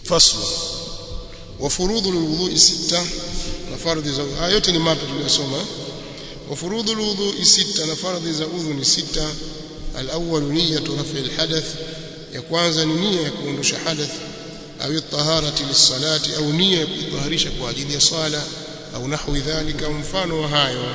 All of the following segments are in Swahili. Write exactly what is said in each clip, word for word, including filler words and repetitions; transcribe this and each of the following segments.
faslu wa furudhu alwudu'i sita na fardhi za haya yote ni mapya tuliyosoma wa furudhu alwudu'i sita na fardhi za udhu ni sita al-awwal niyyatu raf'i al-hadath ya kwanza ni nia ya kuondosha hadath au taharati lis-salati au nia ya kutaharisha kwa ajili ya sala au nahwi dhalika mfano wa hayo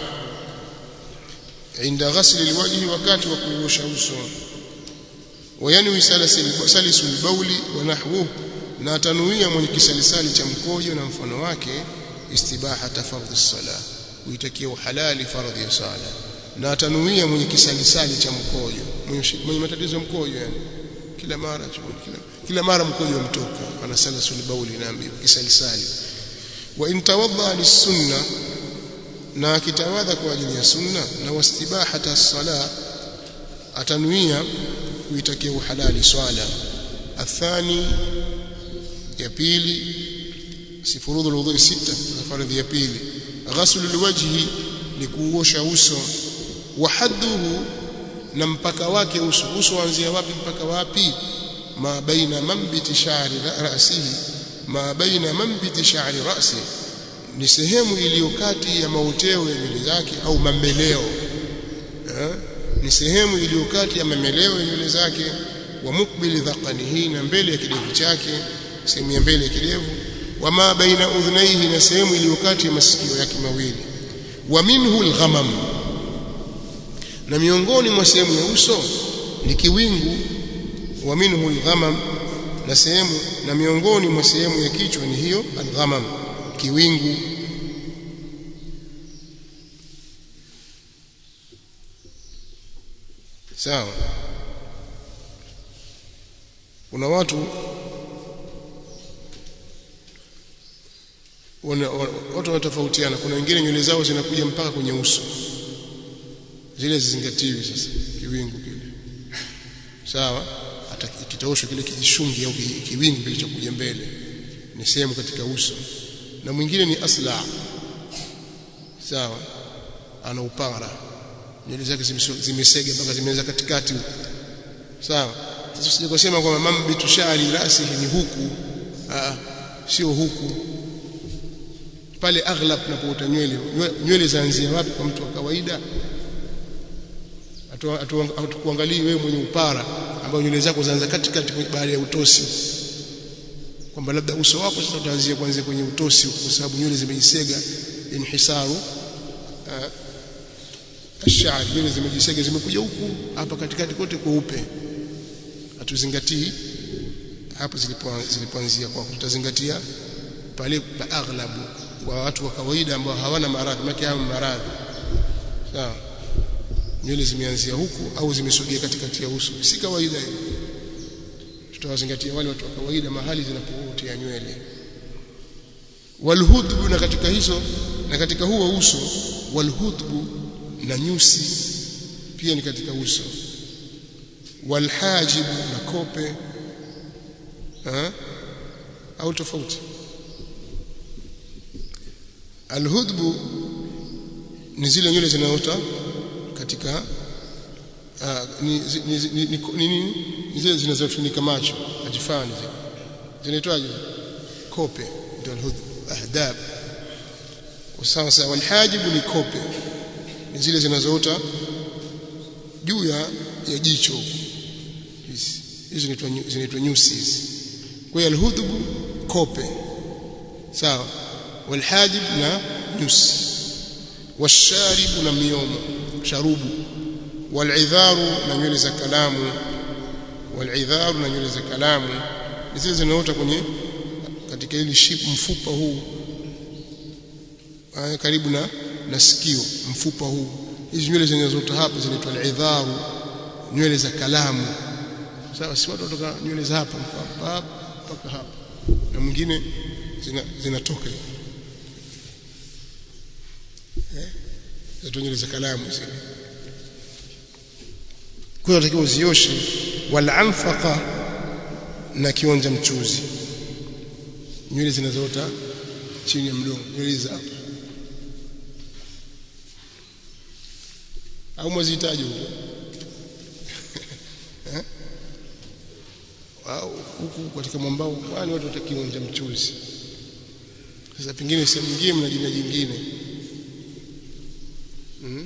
inda ghasli alwajhi wakati wa kuosha uso wayanwi salisul bawli wa nahwuhu na tanuia mwenye kisalisali cha mkojo na mfano wake istibahata fardhi as-salah kuitakia uhalali fardhi ya sala na tanuia mwenye kisalisali cha mkojo mwenye matatizo ya mkojo yani kila mara kila, kila mara mkojo umtoka ana salasul bawli naambiwa kisalisali wa in tawadda lis-sunnah na kitawadha kwa ajili ya sunna na wastibahata as-salah atanuia kuitakia uhalali swala athani ya pili si furudhu alwudu sita na faradhi ya pili ghaslu alwajhi ni kuosha uso wa hadduhu na mpaka wake uso uso anzia wapi mpaka wapi ma baina mambiti sha'ri ra'sihi ma baina mambiti sha'ri ra'si ni sehemu iliyo kati ya mauteo ya nywele zake au mameleo eh? ni sehemu iliyo kati ya mameleo ya nywele zake wa mukbili dhaqanihi na mbele ya kidevu chake sehemu ya mbele ya kidevu wa ma baina udhnaihi na sehemu iliyo kati ya masikio yake mawili wa minhu alghamam na miongoni mwa sehemu ya uso ni kiwingu wa minhu alghamam na sehemu na miongoni mwa sehemu ya kichwa ni hiyo alghamam kiwingu sawa kuna watu wana watu wanatofautiana kuna wengine nywele zao zinakuja mpaka kwenye uso zile zizingatiwi sasa kiwingu kile sawa hata kitaosho kile kijishungi au kiwingu kilichokuja mbele ni sehemu katika uso na mwingine ni asla sawa ana upara nywele zake zimesega mpaka zimeanza katikati sawa sasa usije kusema kwamba mambitu shari rasi ni huku ah sio huku pale aghlab tunapoota nywele nywele zaanzia wapi kwa mtu wa kawaida atukuangalie wewe mwenye upara ambao nywele zako zaanza katikati baada ya utosi kwamba labda uso wako sasa utaanzia kuanzia kwenye utosi kwa sababu nywele zimejisega inhisaru ashari nywele zimejisega zimekuja huku hapa katikati kote kweupe hatuzingatii hapo zilipoanzia kwa tutazingatia pale pa aghlabu kwa watu wa kawaida ambao hawana maradhi maki hao maradhi sawa nywele zimeanzia huku au zimesogea katikati ya uso si kawaida hiyo tutawazingatia wale watu wa kawaida mahali zinapootea nywele walhudbu na katika hizo na katika huo uso walhudbu na nyusi pia ni katika uso walhajibu na kope ha? au tofauti alhudbu ni zile nywele zinaota katika uh, ni ni ni ni zile zinazofunika macho ajifani zile zinaitwaje kope ndio alhudbu ahdab sasa walhajibu ni kope ni zile zinazoota juu ya ya jicho hizi hizo zinaitwa nyusi hizi kwa hiyo alhudbu kope sawa walhajib na nyusi washaribu na miomo sharubu walidharu na nywele za kalamu walidharu na nywele za kalamu zile zinaota kwenye katika ile ship mfupa huu aya karibu na na sikio mfupa huu hizi nywele zinazoota hapa zinaitwa alidharu nywele za kalamu sawa si watu kutoka nywele za hapa hapa mpaka hapa na mwingine zina zinatoka eh za nywele za kalamu zile kwa hiyo uzioshe wala anfaqa na kionja mchuzi nywele zinazoota chini ya mdomo nywele za hapa au mwazihitaji huko au huku katika mwambao kwani watu watakionja mchuzi. Sasa pengine sehemu nyingine mna jina jingine. Mhm.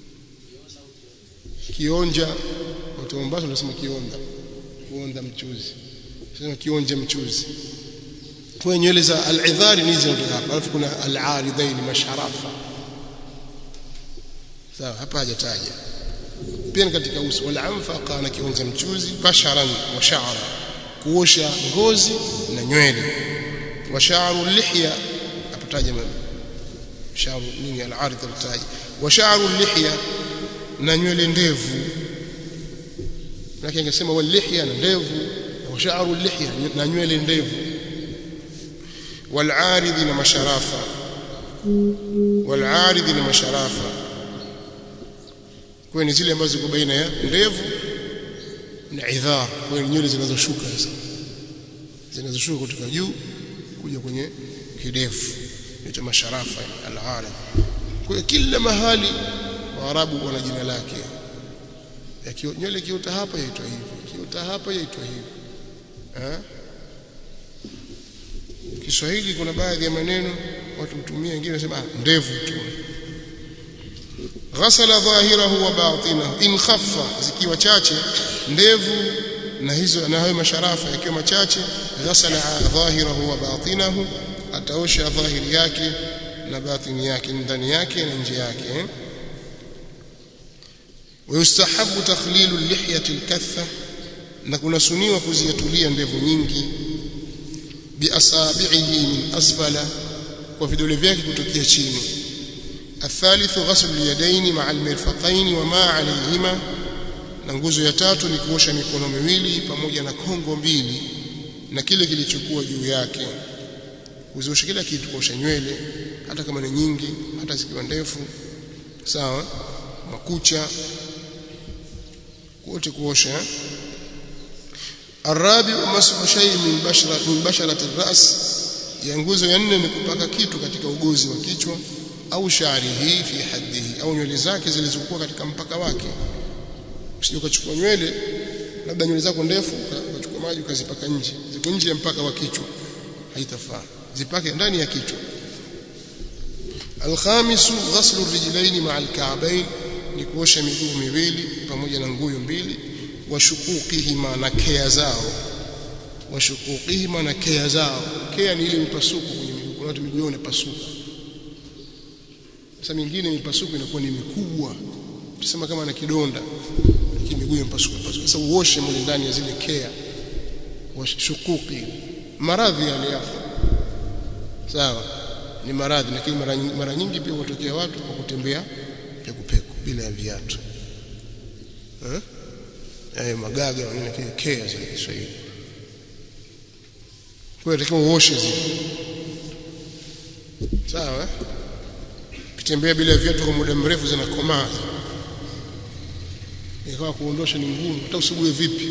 Kionja, watu wa Mombasa wanasema kionda. Kuonda mchuzi. Sema kionja mchuzi. Kwa nywele za al-idhari ni hizo hapa. Alafu kuna al-aridain masharafa. Sawa, hapa hajataja. Pia katika uso wala anfaqa na kionja mchuzi basharan wa sha'ra, kuosha ngozi na nywele. Wa sha'ru lihya apataja sha'ru nini al-arid al-taj. Wa sha'ru lihya na nywele ndevu. Lakini angesema wal lihya na ndevu, wa sha'ru lihya na nywele ndevu. Wal arid na masharafa. Wal arid na masharafa. Kwa ni zile ambazo ziko baina ya ndevu na idhar, kwa nywele zinazoshuka sasa. Zinazoshuka kutoka juu kuja kwenye kidevu. Ni masharafa al-arid. Kwa kila mahali Waarabu wana jina lake. Yakio nywele kiota hapa yaitwa hivi, kiota hapa yaitwa hivi. Eh? Kiswahili kuna baadhi ya maneno watu hutumia, wengine wanasema ndevu tu. Ghasala dhahirahu wa batinahu in khaffa, zikiwa chache ndevu na hizo na hayo masharafa yakiwa machache, ghasala dhahirahu wa batinahu, ataosha dhahiri yake na batini yake, ndani yake na nje yake. Wayustahabu takhlilu lihyati al-katha, na kuna suniwa kuziatulia ndevu nyingi, bi asabi'ihi min asfala, kwa vidole vyake kutokea chini. الثالث غسل اليدين مع المرفقين وما عليهما, na nguzo ya tatu ni kuosha mikono miwili pamoja na kongo mbili na kile kilichokuwa juu yake. Kuosha kila kitu, kuosha nywele hata kama ni nyingi, hata zikiwa ndefu, sawa, makucha, wote kuosha. الرابع مسح شيء من بشرة من بشرة الرأس, ya nguzo ya nne ni kupaka kitu katika ugozi wa kichwa, au sha'rihi fi haddihi, au nywele zake zilizokuwa katika mpaka wake. Usije ukachukua nywele, labda nywele zako ndefu ukachukua maji ukazipaka nje, ziko nje ya mpaka wa kichwa, haitafaa, zipake ndani ya kichwa. Al-khamisu ghaslu rijlaini ma'a al-ka'bayn, ni kuosha miguu miwili pamoja na nguyo mbili. Wa shuquqihima, na kea zao. Wa shuquqihima, na kea zao. Kea ni ile mipasuko kwenye miguu, kuna watu miguu yao inapasuka. Sasa mingine mipasuko inakuwa ni mikubwa, tusema kama na kidonda, lakini miguu inapasuka pasuka. Sasa uoshe mle ndani ya zile kea. Wa shuquqi, maradhi yale yafa, sawa, ni maradhi, lakini mara, mara nyingi pia hutokea watu kwa kutembea peku peku bila ya viatu, eh eh magaga wengine kile kea zile Kiswahili. Kwa hiyo takiwa uoshe zile, sawa. Kutembea bila viatu kwa muda mrefu zinakomaa, ikawa kuondosha ni ngumu, hata usugue vipi.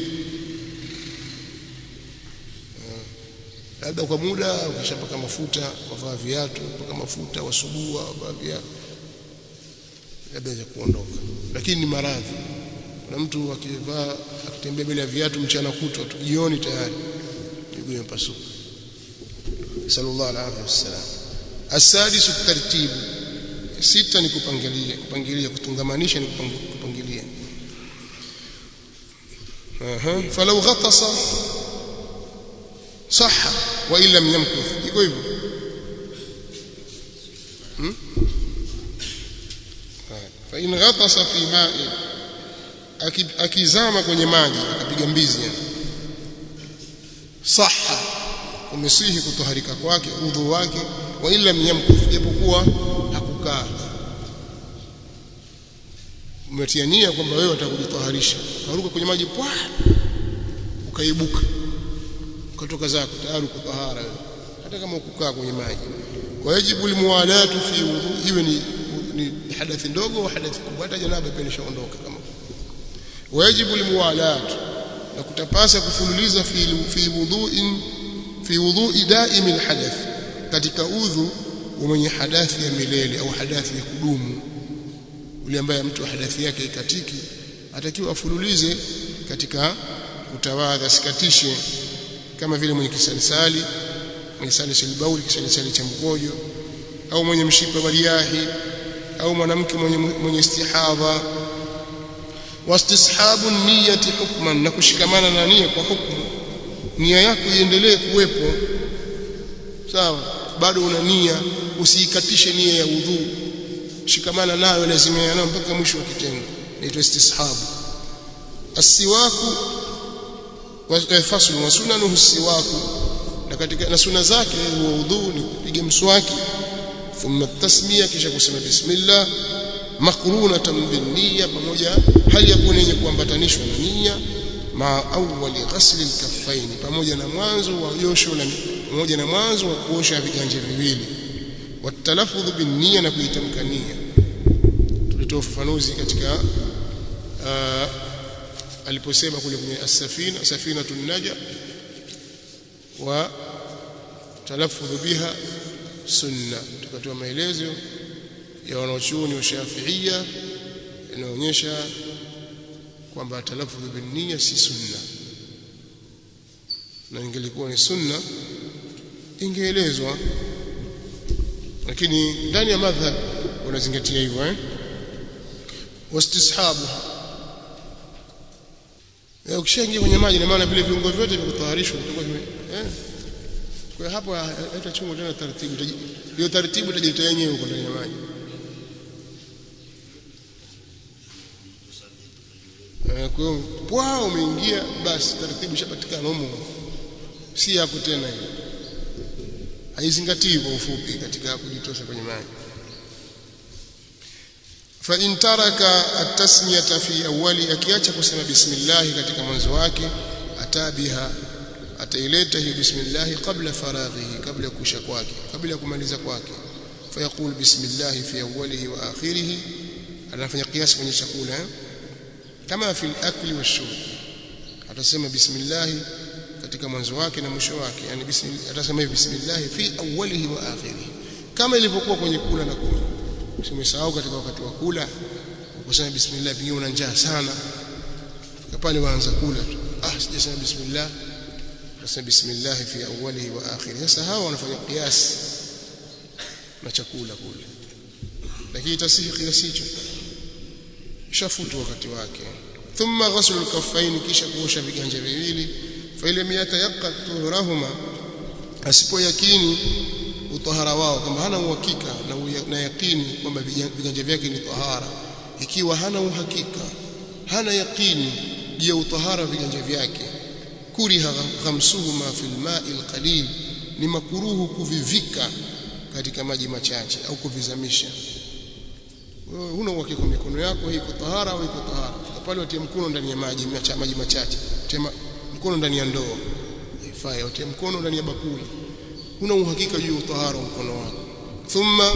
Labda kwa muda ukishapaka mafuta, wavaa viatu, paka mafuta, wasugua, wavaa viatu, labda za kuondoka. Lakini ni maradhi. Na mtu akivaa akitembea bila viatu mchana kutwa tu, jioni tayari miguu imepasuka. Sallallahu alaihi wasallam. Asadisu tartibu, sita ni kupangilia, kupangilia kutungamanisha ni kupangilia. Aha, falau ghatasa sahha wa illa yamkuth, iko hivyo. Hmm? Fa in ghatasa fi ma'i, akizama kwenye maji akapiga mbizi, yani sahha, umesihi kutoharika kwake udhu wake, wa illa yamkuth, japokuwa hakukaa. Umetia nia kwamba wewe utakujitaharisha, ukaruka kwenye maji pwa, ukaibuka ukatoka zako tayari uko tahara wewe, hata kama ukukaa kwenye maji. Wajibu almuwalatu fi wudu, iwe ni, ni hadathi ndogo au hadathi kubwa, hata janaba pia nishaondoka kama. Wajibu almuwalatu, na kutapasa kufululiza fi fi wudu'in fi wudu'i daimi alhadath, katika udhu mwenye hadathi ya milele au hadathi ya kudumu. Ule ambaye mtu hadathi yake ikatiki atakiwa afululize katika kutawadha, sikatishe. kama vile mwenye kisalisali, mwenye salisul bauli, kisalisali cha mkojo, au mwenye mshipa wa riahi, au mwanamke mwenye mwenye istihadha. Wastishabu niyyati hukman, na kushikamana na nia kwa hukumu, nia yako iendelee kuwepo sawa, bado una nia, usiikatishe nia ya udhu, shikamana nayo, lazima nayo mpaka mwisho wa kitendo, inaitwa istishabu. Asiwaku wa faslu wa sunanuhu siwaku, na katika na sunna zake wa udhu ni kupiga mswaki, thumma tasmiya, kisha kusema bismillah, makrunatan bin niyya, pamoja hali ya kuwa yenye kuambatanishwa na nia, ma awwali ghasli al-kaffain, pamoja na mwanzo wa josho na pamoja na mwanzo wa kuosha viganja viwili, watalaffudhu bin niyya, na kuitamka nia. Tulitoa ufafanuzi katika uh, aliposema kule kwenye as-safina safinatun naja wa talaffudhu biha sunna, tukatoa maelezo ya wanachuoni wa Shafi'ia inaonyesha kwamba talaffudhu bin niyya si sunna, na ingelikuwa ni sunna ingeelezwa, lakini ndani ya madhhab wanazingatia hivyo eh. Wastishabu, eh, ukishaingia kwenye maji, na maana vile viungo vyote vya kutaharishwa vitakuwa eh, kwa hapo hata chungu tena taratibu, hiyo taratibu itajileta yenyewe huko ndani ya maji. Eh, kwa hiyo pwa umeingia, basi taratibu ishapatikana humo, si hapo tena hiyo, haizingatii kwa ufupi katika kujitosha kwenye maji. Fa in taraka at-tasmiyata fi awwali, akiacha kusema bismillah katika mwanzo wake, atabiha, ataileta hiyo bismillah kabla faraghihi, kabla kusha kwake, kabla ya kumaliza kwake. Fa yaqul bismillah fi awwalihi wa akhirih, anafanya kiasi kwenye chakula eh? Kama fi al-akli wash-shurb, atasema bismillah katika mwanzo wake na mwisho wake, yani bismillah, atasema bismillah fi awwalihi wa akhirih, kama ilivyokuwa kwenye kula na kunywa. Usimsahau katika wakati wa kula ukasema bismillah, pengine una njaa sana, pale waanza kula, ah sijasema bismillah, utasema bismillah fi awwalihi wa akhirih. Sasa hawa wanafanya kiasi na chakula kule, lakini tasihi kiasi hicho shafutu wakati wake. Thumma ghaslu al-kaffayn, kisha kuosha viganja viwili. Fa ile miyatayaqqad tuhurahuma, asipo yakini utahara wao, kama hana uhakika na, na yakini kwamba viganja vyake ni tahara. Ikiwa hana uhakika, hana yakini juu ya utahara viganja vyake, kuriha ghamsuhuma fil ma'i al-qalil, ni makuruhu kuvivika katika maji machache au kuvizamisha. Wewe huna uhakika mikono yako iko tahara au iko tahara, pale watie mkono ndani ya maji maji machache, tema mkono ndani ya ndoo ifai, watie mkono ndani ya bakuli, huna uhakika juu ya utahara wa mkono wako. Thumma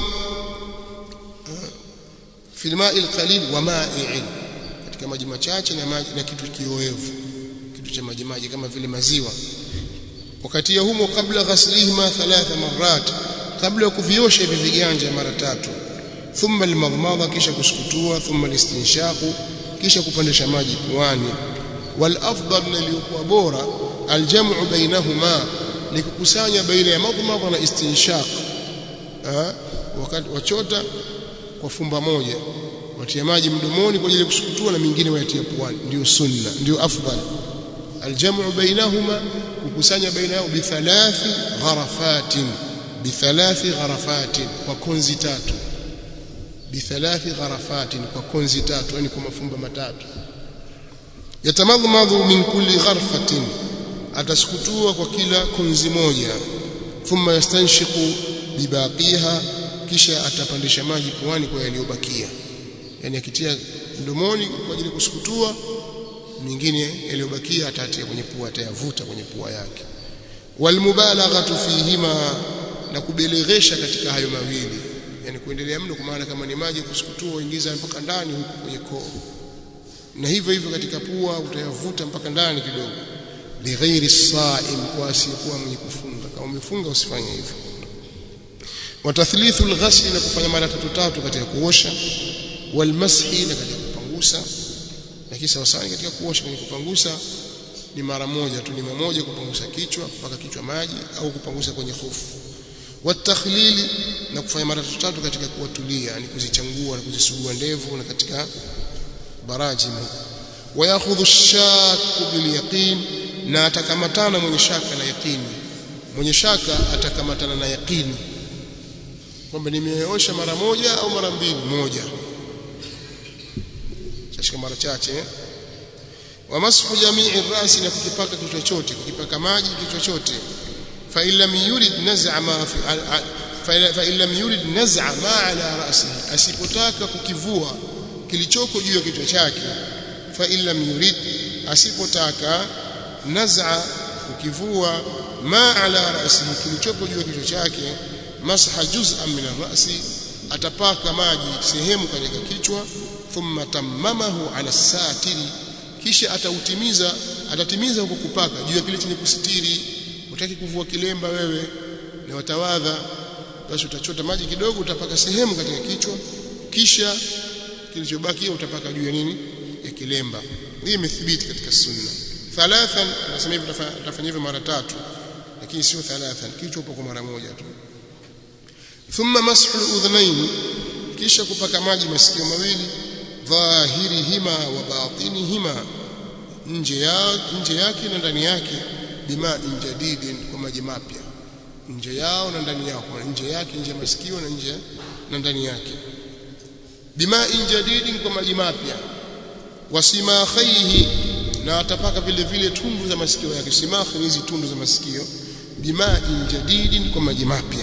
fil ma'i al-qalil wa ma'i'in, katika maji machache na maji na kitu kioevu, kitu cha maji maji kama vile maziwa. Wakati ya humo kabla ghaslihima thalatha marrat, kabla ya kuviosha hivi viganja mara tatu. Thumma al-madmadha, kisha kusukutua. Thumma al-istinshaqu, kisha kupandisha maji puani. Wal afdal, liliyokuwa bora, al-jam'u bainahuma, ni kukusanya baina ya madmadha na istinshaq. Ah, wakati wachota kwa fumba moja, watia maji mdomoni kwa ajili ya kusukutua na mingine wayatia puani, ndio sunna, ndio afdal. Al-jam'u bainahuma, kukusanya baina yao, bi thalathi gharafatin, bi thalathi gharafatin, kwa konzi tatu, bi thalathi gharafatin, kwa konzi tatu, yani kwa mafumba matatu. Yatamadmadhu min kulli gharfatin, atasukutua kwa kila konzi moja. Thumma yastanshiqu bibaqiha, kisha atapandisha maji puani kwa yaliyobakia, yani akitia mdomoni kwa ajili kusukutua, mingine yaliyobakia atatia kwenye pua, atayavuta kwenye pua yake. Walmubalaghatu fihima, na kubeleghesha katika hayo mawili, yani kuendelea mno, kwa maana kama ni maji kusukutua uingiza mpaka ndani huko kwenye koo, na hivyo hivyo katika pua utayavuta mpaka ndani kidogo. Lighairi as-sa'im, kwa asiyekuwa mwenye kufunga. Kama umefunga usifanye hivyo. Watathilithu al-ghasl, na kufanya mara tatu tatu katika kuosha. Walmashi, na katika kupangusa, na kisha wasani katika kuosha kwenye kupangusa. ni mara moja tu, ni mara moja kupangusa kichwa, kupaka kichwa maji au kupangusa kwenye hofu. Watakhlili, na kufanya mara tatu katika kuwatulia, yani kuzichangua na kuzisugua ndevu na katika barajim. Wayakhudhu ash-shakku bil yaqin, na atakamatana mwenye shaka na yaqini. Mwenye shaka atakamatana na yaqini kwamba nimeosha mara moja au mara mbili, moja sasa mara chache. Wa mashu jami'i ar-rasi, na kukipaka kichwa chote, kukipaka maji kichwa chote. Fa illam yurid naz'a ma fi fa illam yurid naz'a ma ala ra'sihi, asipotaka kukivua kilichoko juu ya kichwa chake. Fa illam yurid, asipotaka naz'a kukivua ma ala ra'sihi, kilichoko juu ya kichwa chake. Masha juz'an min ar-ra'si, atapaka maji sehemu katika kichwa. Thumma tammamahu ala satiri, kisha atautimiza atatimiza huko kupaka juu ya kile chenye kusitiri. Utaki kuvua kilemba wewe na watawadha, basi utachota maji kidogo, utapaka sehemu katika kichwa, kisha kilichobaki utapaka juu ya nini, ya kilemba. Hii imethibiti katika sunna. Thalathan, nasema hivi utafanya hivyo mara tatu, lakini sio thalathan, kichwa upo kwa mara moja tu. Thumma mashu al-udhnayn, kisha kupaka maji masikio mawili. Dhahirihima wa batinihima, nje ya nje yake na ndani yake. Bima jadidin, kwa maji mapya, nje yao na ndani yao, nje yake, nje masikio na nje na ndani yake. Bima jadidin, kwa maji mapya. Wasimakhaihi, na atapaka vile vile tundu za masikio yake. Simakh ni hizi tundu za masikio. Bima jadidin, kwa maji mapya.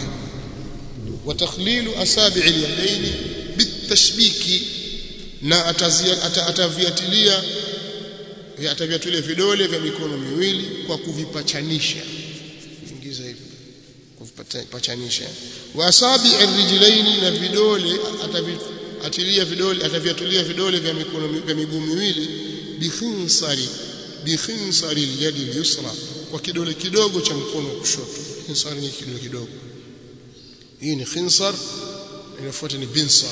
Wa takhlilu asabi'i al-yadayn bitashbiki, na ataviatilia ataviatilia vidole vya mikono miwili kwa kuvipachanisha, ingiza hivi kuvipachanisha. Wa asabi'i ar-rijlaini, na vidole ataviatilia vidole ataviatilia vidole vya mikono vya miguu miwili. Bikhinsari bikhinsari al-yadi al-yusra, kwa kidole kidogo cha mkono wa kushoto. Khinsari ni kidole kidogo, hii ni khinsar, inafuata ni binsar,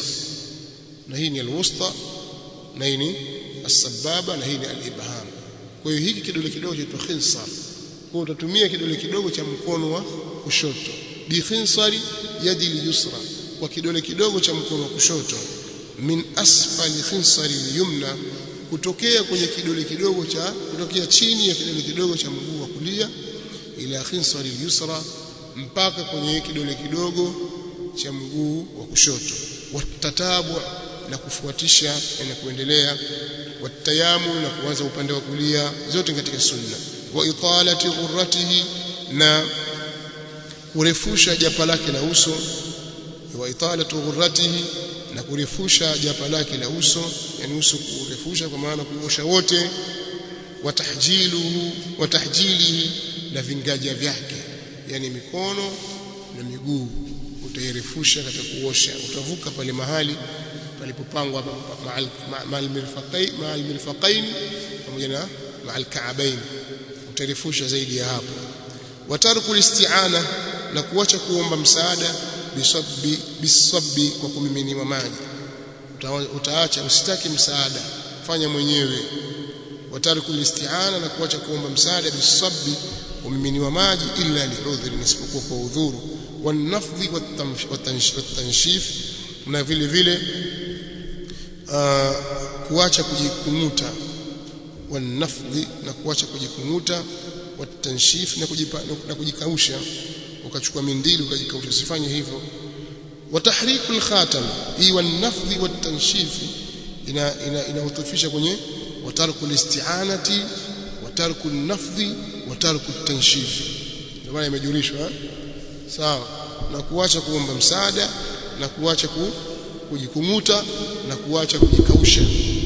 na hii ni alwusta, na hii ni as-sababa, na hii ni al-ibham. Kwa hiyo hiki kidole kidogo cha khinsar, kwa utatumia kidole kidogo cha mkono wa kushoto. Bi khinsari yadi al-yusra, kwa kidole kidogo cha mkono wa kushoto. Min asfali khinsari al-yumna, kutokea kwenye kidole kidogo cha kutokea chini ya kidole kidogo cha mguu wa kulia. Ila khinsari al-yusra, mpaka kwenye kidole kidogo cha mguu wa kushoto. Watatabu, na kufuatisha na kuendelea. Watayamu, na kuanza upande wa kulia, zote katika sunna. Wa italati ghurratihi, na kurefusha japa lake la uso. Wa italati ghurratihi, na kurefusha japa lake la uso, yani uso kurefusha kwa maana kuosha wote. Wa tahjiluhu wa tahjilihi, na vingaja vyake, yani mikono na miguu utairefusha katika kuosha. Utavuka pale mahali palipopangwa ma'al mirfaqain ma'al mirfaqain pamoja na ma'al ka'bain, utarefusha zaidi ya hapo. Watarku isti'ana, na kuacha kuomba msaada. Bisabbi bisabbi, kwa kumiminiwa maji. Utaacha, usitaki msaada, fanya mwenyewe. Watarku isti'ana, na kuacha kuomba msaada. Bisabbi, kumiminiwa maji. Illa li'udhri, isipokuwa kwa udhuru. Wanafdhi watanshif, na vile vile uh, kuacha kujikumuta. Wanafdhi, na kuacha kujikumuta. Watanshif, na kujipa na kujikausha, ukachukua mindili ukajikausha, usifanye hivyo. Watahriku al-khatam, hii wanafdhi watanshif ina inahutufisha kwenye watarku al-isti'anati, watarku an-nafdhi, watarku at-tanshif. Ndio maana imejulishwa sawa, na kuacha kuomba msaada, na kuacha kujikumuta, na kuacha kujikausha,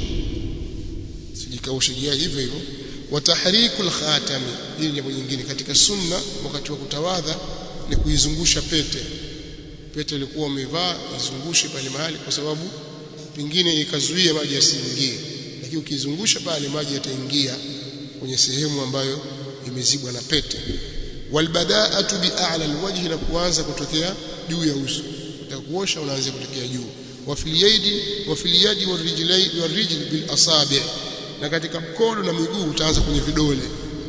sijikausha hivyo hivyo. Watahriku al-khatam, hii ni jambo jingine katika sunna. Wakati wa kutawadha ni kuizungusha pete. Pete ilikuwa umevaa, izungushe pale mahali, kwa sababu pingine ikazuia maji yasiingie, lakini ukizungusha pale maji yataingia kwenye sehemu ambayo imezibwa na pete. Walbada'atu bi'a'la alwajhi, na kuanza kutokea juu ya uso. Utakuosha unaanza kutokea juu. Wa fil yadi wa fil yadi warijlai warijl bil asabi', na katika mkono na miguu utaanza kwenye vidole.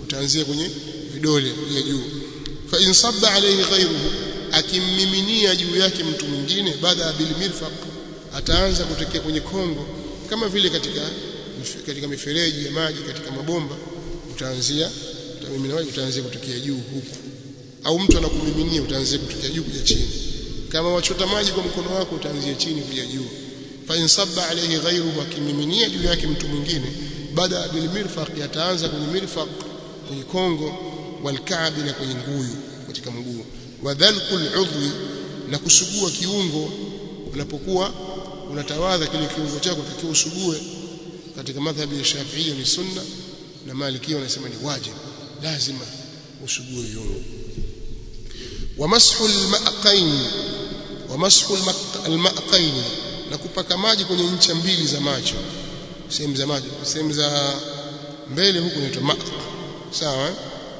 utaanzia kwenye vidole vya juu. Fa in sabba alayhi ghayruhu, akimmiminia juu yake mtu mwingine, baada bil mirfaq, ataanza kutekea kwenye kongo, kama vile katika katika mifereji ya maji, katika mabomba, utaanzia utamimina maji, utaanzia kutokea juu huku, au mtu anakumiminia, utaanzia kutokea juu kuja chini. Kama wachota maji kwa mkono wako, utaanzia chini kuja juu. Fa in sabba alayhi ghayruhu, akimiminia juu yake mtu mwingine, baada bil mirfaq, ataanza kwenye mirfaq, kwenye kongo, wal ka'bi, na kwenye nguyu, katika mguu, wa dhalkul udhwi, na kusugua kiungo. Unapokuwa unatawadha, kile kiungo chako takiwa usugue. Katika madhhabi ya Shafi'i ni sunna, na Maliki wanasema ni wajib, lazima usugue viungo. Wa mashul ma'qain, wa mashul al-ma'qain, na kupaka maji kwenye ncha mbili za macho, sehemu za macho, sehemu za mbele huku inaitwa maq, sawa.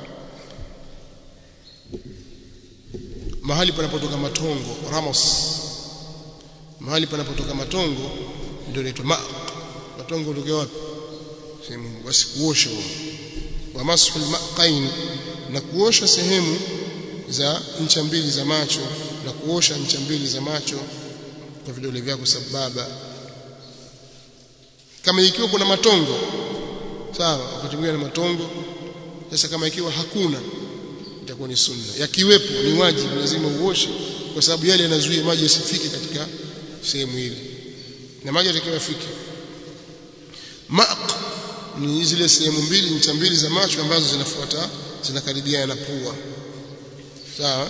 Mahali panapotoka matongo, ramos, mahali panapotoka matongo ndio inaitwa maq. Matongo kutoka wapi? Sehemu, basi kuosha. Wa mashul ma'qain, na kuosha sehemu za ncha mbili za macho, na kuosha ncha mbili za macho kwa vidole vyako sababa. Kama ikiwa kuna matongo, sawa, wakati mwingine na matongo. Sasa kama ikiwa hakuna, itakuwa ni sunna. Yakiwepo ni wajibu, lazima uoshe, kwa sababu yale yanazuia maji yasifike katika sehemu ile, na maji yatakiwa yafike. Maq ni zile sehemu mbili, ncha mbili za macho ambazo zinafuata, zinakaribiana na pua, sawa.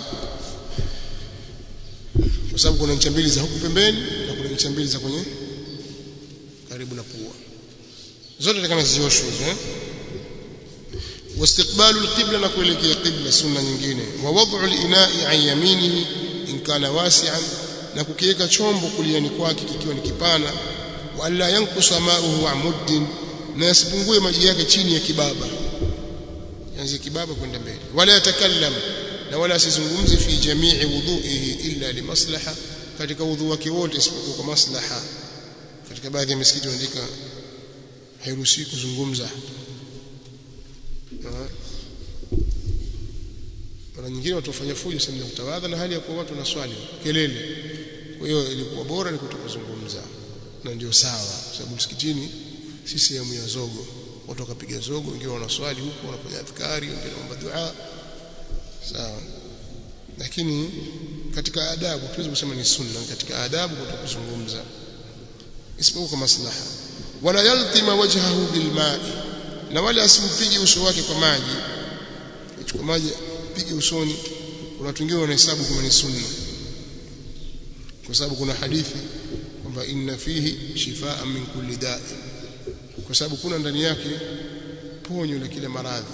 Kwa sababu kuna ncha mbili za huku pembeni na kuna ncha mbili za kwenye karibu na pua, zote takana zioshwe, eh. Wastiqbalu alqibla, na kuelekea qibla, sunna nyingine. Wa wad'u al-ina'i an yaminihi in kana wasi'an, na kukiweka chombo kuliani kwake kikiwa ni kipana. Wa alla yanqusa ma'uhu amuddin, na yasipungue maji yake chini ya kibaba, yanzi kibaba kwenda mbele. Wala yatakallam, na wala asizungumzi fi jami'i wudhu'ihi illa li maslaha, katika udhu wake wote isipokuwa kwa maslaha. Katika baadhi ya misikiti wanaandika hairuhusi kuzungumza. Mara nyingine watu wafanya fujo sehemu ya kutawadha, na hali ya kuwa watu na swali kelele. Kwa hiyo ilikuwa bora ni kutokuzungumza, na ndio sawa, sababu msikitini si sehemu ya zogo. Watu wakapiga zogo, wengine wanaswali huko, wanafanya adhkari, wengine wanaomba dua, sawa. Lakini katika adabu tuweze kusema ni sunna, katika adabu kutokuzungumza isipokuwa kwa maslaha. Wala yaltima wajhahu bilma'i, na wala asimpige uso wake kwa maji. Chukua maji pige usoni. Kuna watu wengine wanahesabu kama ni sunna, kwa sababu kuna hadithi kwamba inna fihi shifaa min kulli da'i, kwa sababu kuna ndani yake ponyo la kila maradhi,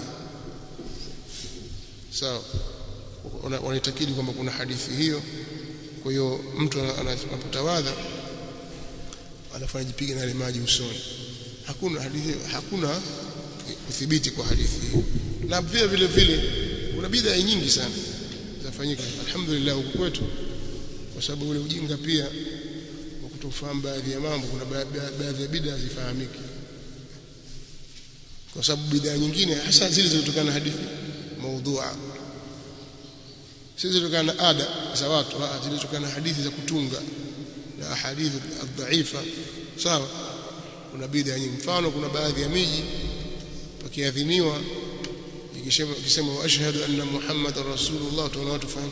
sawa. Wanaitakidi kwamba kuna hadithi hiyo. Kwa hiyo mtu anapotawadha anafanya jipiga na ile maji usoni. Hakuna hadithi, hakuna kuthibiti kwa hadithi hiyo. Na vile vile vile kuna bid'a nyingi sana zafanyika, alhamdulillah, huko kwetu, kwa sababu ule ujinga pia wa kutofahamu baadhi ya mambo. Kuna baadhi ya bid'a zifahamiki, kwa sababu bid'a nyingine hasa zile zilizotokana na hadithi maudhu'a, si zilizotokana na ada za watu, zilizotokana na hadithi za kutunga na ahadithi dhaifa, sawa. Kuna bid'a nyingi. Mfano, kuna baadhi ya miji pakiadhiniwa, ikisema ikisema wa ashhadu anna muhammadar rasulullah, tunaona watu fahamu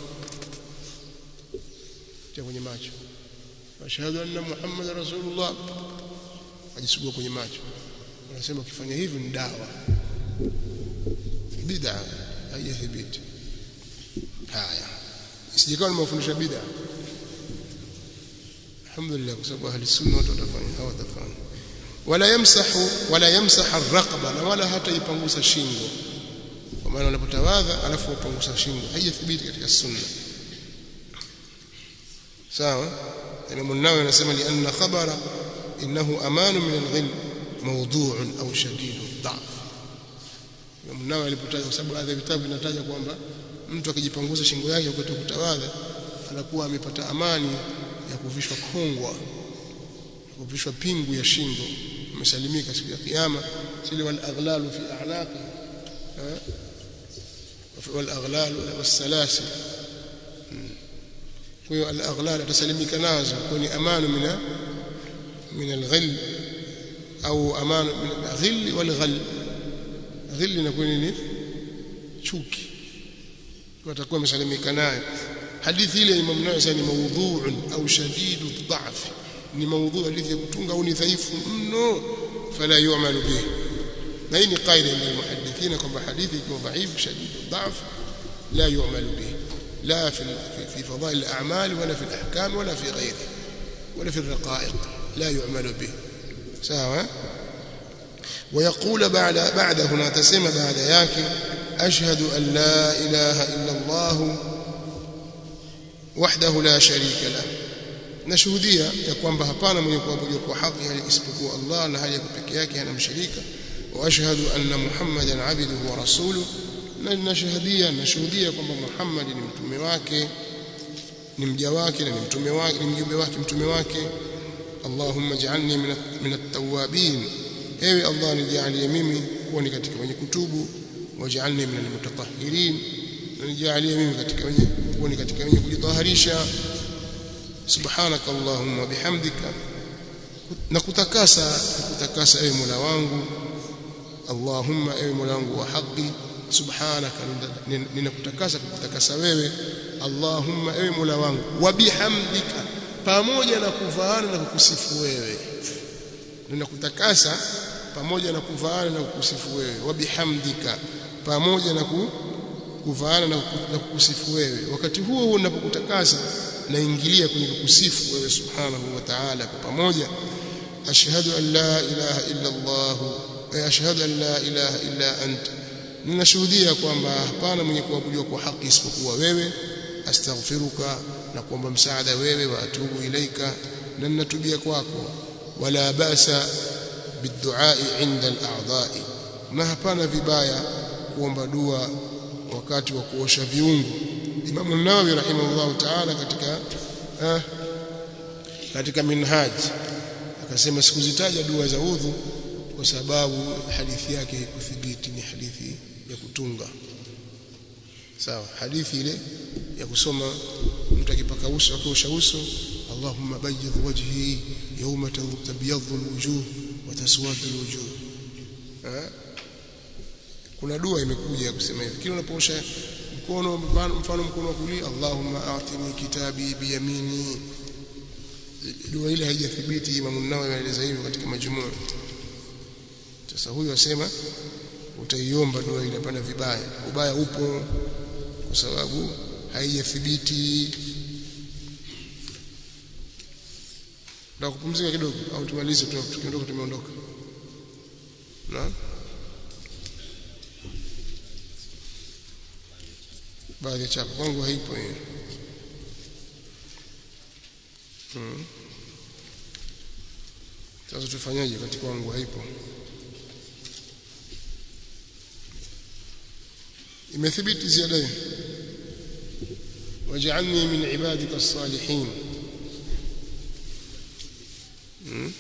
tia kwenye macho, wa ashhadu anna muhammadar rasulullah, ajisugua kwenye macho. Wanasema ukifanya hivyo ni dawa. Bid'a haijathibiti. Haya, isijikawa ni mafundisho bid'a. Alhamdulillah, kwa sababu ahli sunna watu watafanya, hawatafanya. Wala yamsahu wala yamsaha ar-raqba, na wala hata ipangusa shingo. Kwa maana unapotawadha alafu upangusa shingo, haijathibiti katika sunna, sawa. Imam an-Nawawi anasema li anna khabara innahu amanu min al-ghilm mawdu'un au shadidun dha'f. Imam an-Nawawi alipotaja, kwa sababu baadhi ya vitabu vinataja kwamba mtu akijipangusa shingo yake wakati wa kutawadha anakuwa amepata amani ya kuvishwa kongwa, kuvishwa pingu ya shingo, amesalimika siku ya kiyama. Sili wal aghlalu fi a'naqi, والأغلال والسلاسل وهي الأغلال تسلمك نازل كوني أمان من من الغل أو أمان من الغل والغل غل نكون chuki watakuwa msalimika nayo. Hadithi ile Imam Nawawi ni maudhu'un au shadidu dha'f, ni maudhu' hadithi ya kutunga au ni dhaifu mno, fala yu'malu bihi. Na hii ni kaida ya muhaddithina kwamba hadithi ikiwa dhaifu shadidu dha'f la yu'malu bihi, la fi fi fadail al-a'mal wala fi al-ahkam wala fi ghayrihi wala fi al-raqa'iq, la yu'malu bihi. sawa. ويقول بعد بعد هنا تسمى بعد yake أشهد أن لا إله إلا الله وحده لا شريك له, nashuhudia ya kwamba hapana mwenye kuabudiwa kwa haki isipokuwa Allah na hali pekee yake hana mshirika. Wa ashhadu anna Muhammadan abduhu wa rasuluhu, na nashuhudia nashuhudia kwamba Muhammad ni mtume wake, ni mja wake na ni mtume wake, ni mjumbe wake, mtume wake. Allahumma ij'alni min at-tawwabin, ewe Allah nijalie mimi kuwa ni katika wenye kutubu, waj'alni min al-mutatahhirin, nijalie mimi katika wenye kuwa ni katika wenye kujitaharisha. Subhanaka Allahumma bihamdika, na kutakasa kutakasa ewe Mola wangu. Allahumma ewe Mola wangu wa haki, subhanaka ninakutakasa kukutakasa wewe. Allahumma ewe Mola wangu, wa bihamdika, pamoja na kuvaana na kukusifu wewe. Ninakutakasa pamoja na kuvaana na kukusifu wewe, wa bihamdika, pamoja na kuvaana na kukusifu wewe. Wakati huo huo ninapokutakasa naingilia kwenye kukusifu wewe subhanahu wa ta'ala kwa pamoja. Ashhadu an la ilaha illa Allah wa ashhadu an la ilaha illa anta, ninashuhudia kwamba hapana mwenye kuabudiwa kwa haki isipokuwa wewe. Astaghfiruka, na kuomba msaada wewe. Wa atubu ilaika, na ninatubia kwako. Wala basa bidu'a inda al-a'dha'i, na hapana vibaya kuomba dua wakati wa kuosha viungo. Imam an-Nawawi rahimahullah ta'ala katika eh, katika Minhaj akasema sikuzitaja dua za udhu kwa sababu hadithi yake haikuthibiti, ni hadithi ya kutunga. Sawa, hadithi ile ya kusoma mtu akipaka uso akiosha uso, Allahumma bayyidh wajhi yawma tabyadhu al-wujuh wa taswadu al-wujuh. Eh, kuna dua imekuja ya kusema hivi kila unapoosha mkono, mfano mkono wa kulia, Allahumma a'tini kitabi bi yamini. Dua ile haijathibiti. Imam an-Nawawi anaeleza hivyo katika Majmu'. Sasa huyu asema utaiomba dua ile, hapana vibaya. Ubaya upo kwa sababu haijathibiti. Na kupumzika kidogo au tumalize tu, tukiondoka tumeondoka. Na baadhi ya chapa kwangu haipo hiyo. Hmm. Sasa tufanyaje katika kwangu haipo? Imethibiti ziada hii, waj'alni min ibadika as-salihin. Hmm.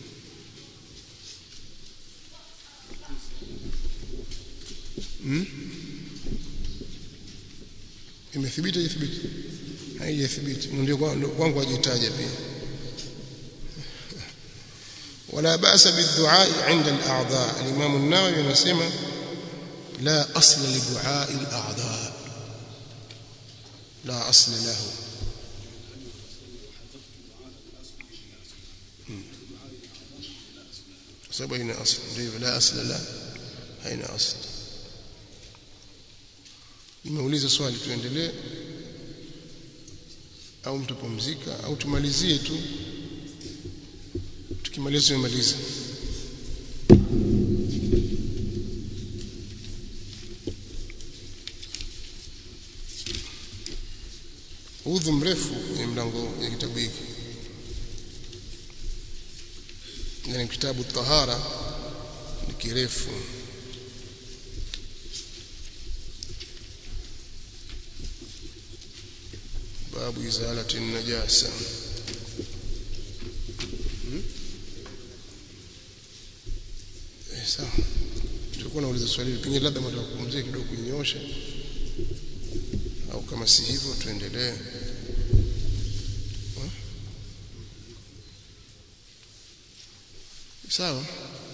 Hmm. Imethibiti ithibiti haijathibiti, ndio kwangu ajitaja pia. Wala ba'sa bid-du'a 'inda al-a'dha. Al-Imam an-Nawawi anasema la asla li du'a al-a'dha, la asla lahu. sababu ina asli, ndio la asla la, haina asli. Nimeuliza swali, tuendelee au mtapumzika au tumalizie tu? Tukimaliza tumaliza. Udhu mrefu ni mlango ya kitabu hiki, ni kitabu tahara, ni kirefu. Babu izalati najasa. Hmm? Eh, sawa. nilikuwa nauliza swali pengine labda mtaka kupumzika kidogo kunyoosha au kama si hivyo tuendelee. Sawa,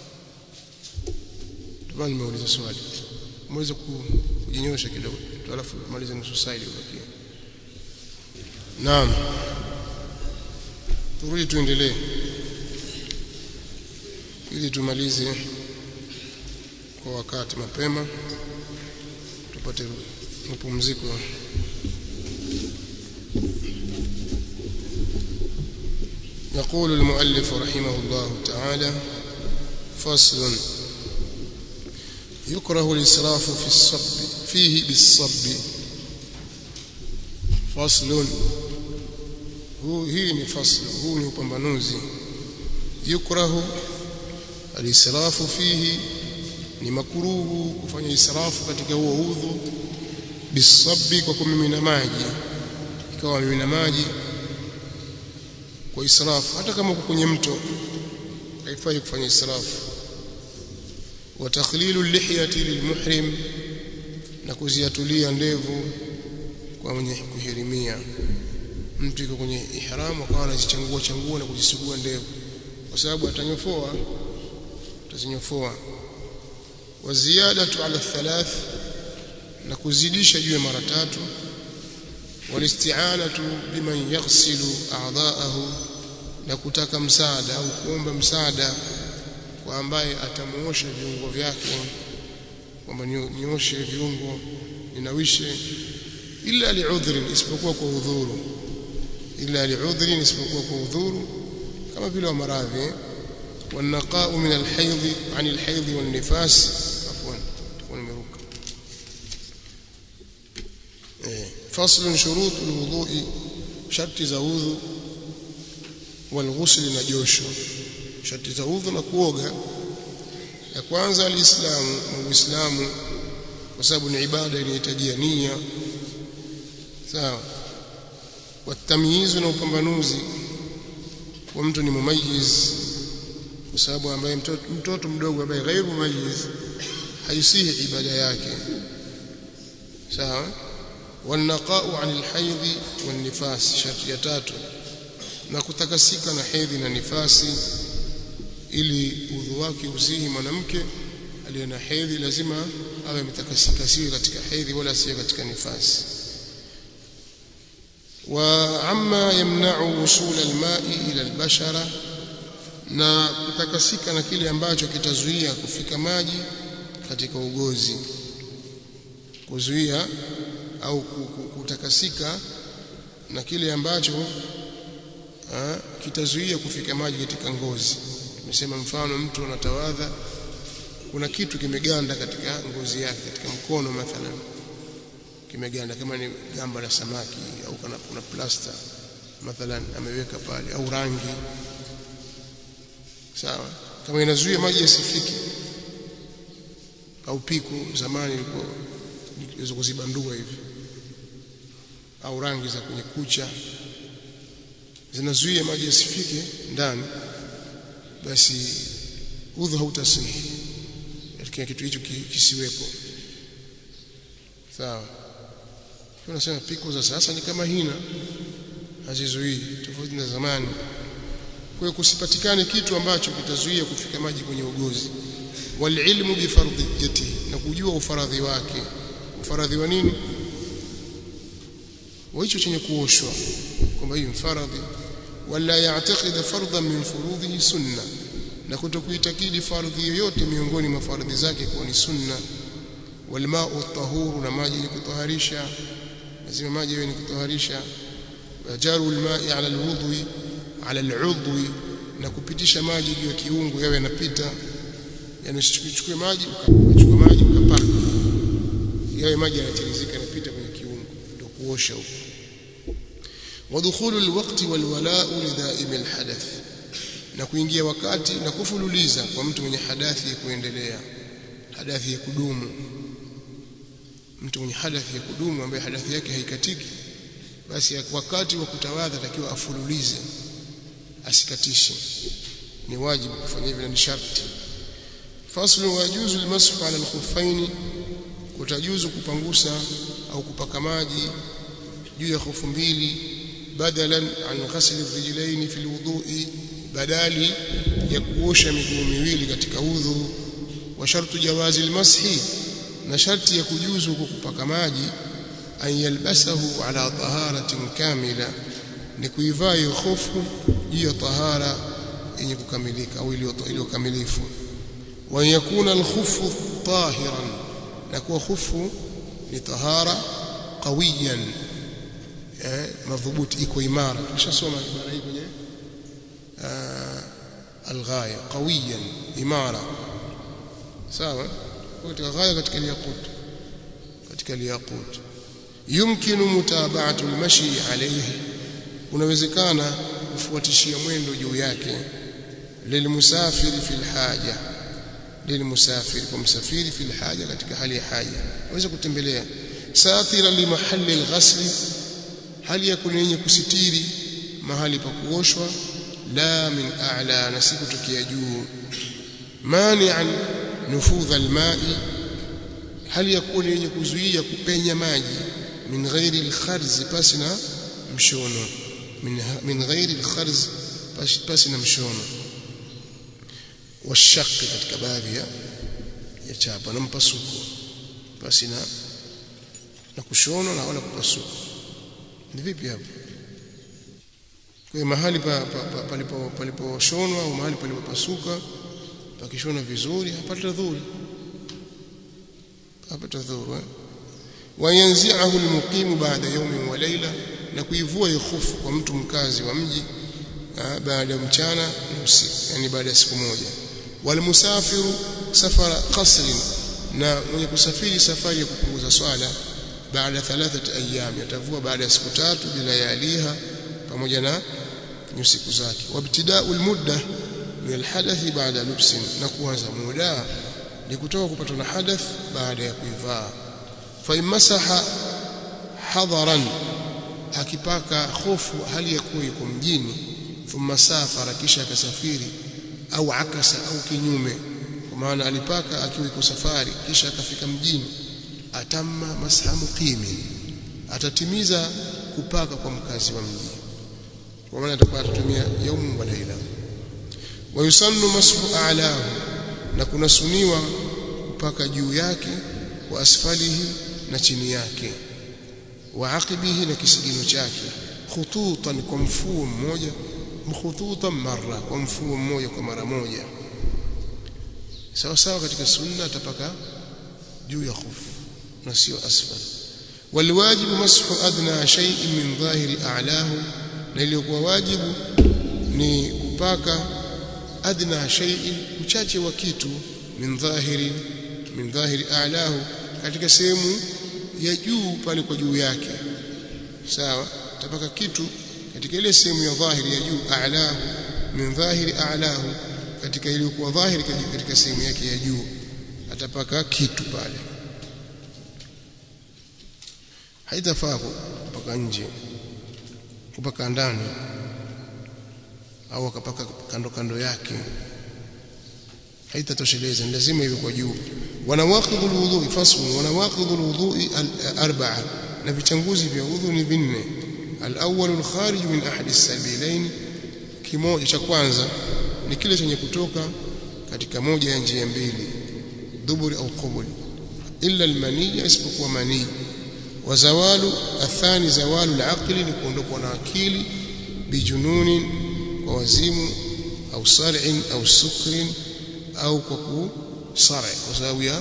tubani nimeuliza swali, mweze kujinyosha kidogo alafu malize nusu saa ile ubakie. Naam, turudi tuendelee ili tumalize kwa wakati mapema tupate mapumziko. يقول المؤلف رحمه الله تعالى: فصل: يكره الإسراف في الصب فيه بالصب. فصل هو هي فصل هو ni upambanuzi. يكره الإسراف فيه ni makruhu kufanya israfu katika huo udhu bisabbi, kwa kumimina maji, ikawa mimina maji kwa israfu, hata kama uko kwenye mto haifai kufanya israfu. Wa takhlilu lihiyati lilmuhrim, na kuziatulia ndevu kwa mwenye kuhirimia. Mtu yuko kwenye ihram akawa anazichangua changua na kujisugua ndevu, kwa sababu atanyofoa atazinyofoa. Wa ziyadatu ala thalath, na kuzidisha juu ya mara tatu. Walisti'anatu biman yaghsilu a'dha'ahu, na kutaka msaada au kuomba msaada kwa ambaye atamuosha viungo vyake, kwamba nioshe viungo ninawishe, illa li'udhrin, isipokuwa kwa udhuru, illa li'udhrin, isipokuwa kwa udhuru kama vile wa maradhi. والنقاء من الحيض عن الحيض والنفاس. عفوا تكون مروك. فصل: شروط الوضوء، شرط za udhu. والغسل na josho, sharti za udhu na kuoga. Ya kwanza alislamu, na uislamu, kwa sababu ni ibada inahitajia nia. Sawa. Watamyizu, na upambanuzi, kwa mtu ni mumayyiz, kwa sababu ambaye mtoto, mtoto mdogo ambaye ghairu mumayyiz haisihi ibada yake. Sawa. Wanaqa'u 'anil haidhi wan nifas, sharti ya tatu, na kutakasika na hedhi na nifasi, ili udhu wake usihi. Mwanamke aliye na hedhi lazima awe ametakasika, siwe katika hedhi wala siwe katika nifasi. Wa amma yamna'u wusul al-ma'i ila al-bashara, na kutakasika na kile ambacho kitazuia kufika maji katika ugozi, kuzuia au kutakasika na kile ambacho ha, kitazuia kufika maji katika ngozi. Tumesema mfano mtu anatawadha, kuna kitu kimeganda katika ngozi yake, katika mkono mathalan kimeganda, kama ni gamba la samaki au kana kuna plasta mathalan ameweka pale, au rangi. Sawa, kama inazuia maji yasifike, au piku zamani ilikuwa hizo kuzibandua hivi, au rangi za kwenye kucha zinazuia maji yasifike ndani, basi udhu hautasihi katika kitu hicho kisiwepo. Sawa, tunasema piku za sasa ni kama hina, hazizuii, tofauti na zamani. Kwa hiyo kusipatikane kitu ambacho kitazuia kufika maji kwenye ugozi. Walilmu bifardhiyati, na kujua ufaradhi wake. Ufaradhi wa nini? Wa hicho chenye kuoshwa, kwamba hii mfaradhi. Wala ya'taqid fardhan min furudhihi sunna, na kutokuitakidi fardhi yoyote miongoni mwa fardhi zake kuwa ni sunna. Walma'u tahuru, na maji ni kutoharisha, lazima maji yawe ni kutoharisha. Wajaru alma'i 'ala alwudhi ala al'udwi, na kupitisha maji juu ya kiungo yawe yanapita, yani usichukue maji ukachukua maji ukapaka, yawe maji yanatirizika yanapita kwenye kiungo, ndio kuosha huko. Wadukhulu alwaqti walwala'u lidaimi alhadath, na kuingia wakati na kufululiza kwa mtu mwenye hadathi ya kuendelea, hadathi ya kudumu. Mtu mwenye hadathi ya kudumu ambaye hadathi yake haikatiki, basi wakati wa kutawadha takiwa afululize, asikatishe. Ni wajibu kufanya hivyo, ni sharti. faslu wajuzu almashu ala alkhuffaini utajuzu kupangusa au kupaka maji juu ya khufu mbili badalan an ghasl arrijlaini fi alwudu'i badali ya kuosha miguu miwili katika udhu wa shartu jawazi almashi na sharti ya kujuzu kupaka maji an yalbasahu ala taharatin kamila ni kuivaa hiyo khufu juu ya tahara yenye kukamilika au iliyo kamilifu wa yakuna alkhufu tahiran na kuwa khufu ni tahara qawiyan eh madhubuti iko imara tushasoma ibara hii kwenye alghaya qawiyan imara sawa katika ghaya katika al-yaqut katika al-yaqut yumkinu mutaba'atu al-mashi alayhi unawezekana kufuatishia mwendo juu yake lilmusafiri fil haja lilmusafiri kwa msafiri fil haja katika hali ya haja unaweza kutembelea satira li mahalli al-ghasl hali yakuni yenye kusitiri mahali pa kuoshwa la min a'la na si kutokea juu mani'an nufudha al-ma'i hali yakuni yenye kuzuia kupenya maji min ghairi al-kharz pasina mshono min min ghairi al-kharz pasina mshono washaqi katika baadhi ya ya chapa na mpasuko pasina na kushono na wala kupasuka ni vipi hapo kwa mahali pa palipo paliposhonwa au mahali palipopasuka pakishona vizuri hapata dhuri hapata dhuri wa yanzi'ahu al-muqim ba'da yawmin wa layla na kuivua ikhufu kwa mtu mkazi wa mji baada ya mchana na usiku yani baada ya siku moja wal musafiru safara qasrin na mwenye kusafiri safari ya kupunguza swala baada thalathati ayyam yatavua baada ya siku tatu bila yaliha pamoja na siku zake wabtida'u al-mudda min al-hadath ba'da lubsin na kuanza muda ni kutoka kupatwa na hadath baada ya kuivaa fa imasaha hadaran akipaka hofu hali ya kuwa yuko mjini thumma safara kisha akasafiri au akasa au kinyume kwa maana alipaka akiwa yuko safari kisha akafika mjini atamma masha muqimi atatimiza kupaka kwa mkazi wa mji kwa maana atakuwa atatumia yaumu wa laila wa yusannu mashu a'lahu na kuna suniwa kupaka juu yake wa asfalihi na chini yake wa aqibihi na kisigino chake khututan kwa mfumo mmoja mkhututan marra kwa mfumo mmoja kwa mara moja sawa sawa katika sunna atapaka juu ya khufu na sio asfal walwajibu mashu adna shay'in min dhahiri a'lahu na iliyokuwa wajibu ni kupaka adna shay'in uchache wa kitu min dhahiri min dhahiri a'lahu katika sehemu ya juu pale kwa juu yake sawa tapaka kitu katika ile sehemu ya dhahiri ya juu a'lahu min dhahiri a'lahu katika ile kwa dhahiri katika sehemu yake ya juu atapaka kitu pale haitafaa kupaka nje kupaka ndani au akapaka kando kando yake haitatosheleza lazima iwe kwa juu wanawaqidhu alwudu faslu wanawaqidhu alwudu arba'a na vichanguzi vya udhu ni vinne al-awwal al-kharij min ahadi as-sabilain kimoja cha kwanza ni kile chenye kutoka katika moja ya njia mbili duburi au qubul illa al-mani isipokuwa mani wa zawalu athani zawalu al-aqli ni kuondokwa na akili bijununin kwa wazimu au sar'in au sukrin au kwa kusara kwa sababu ya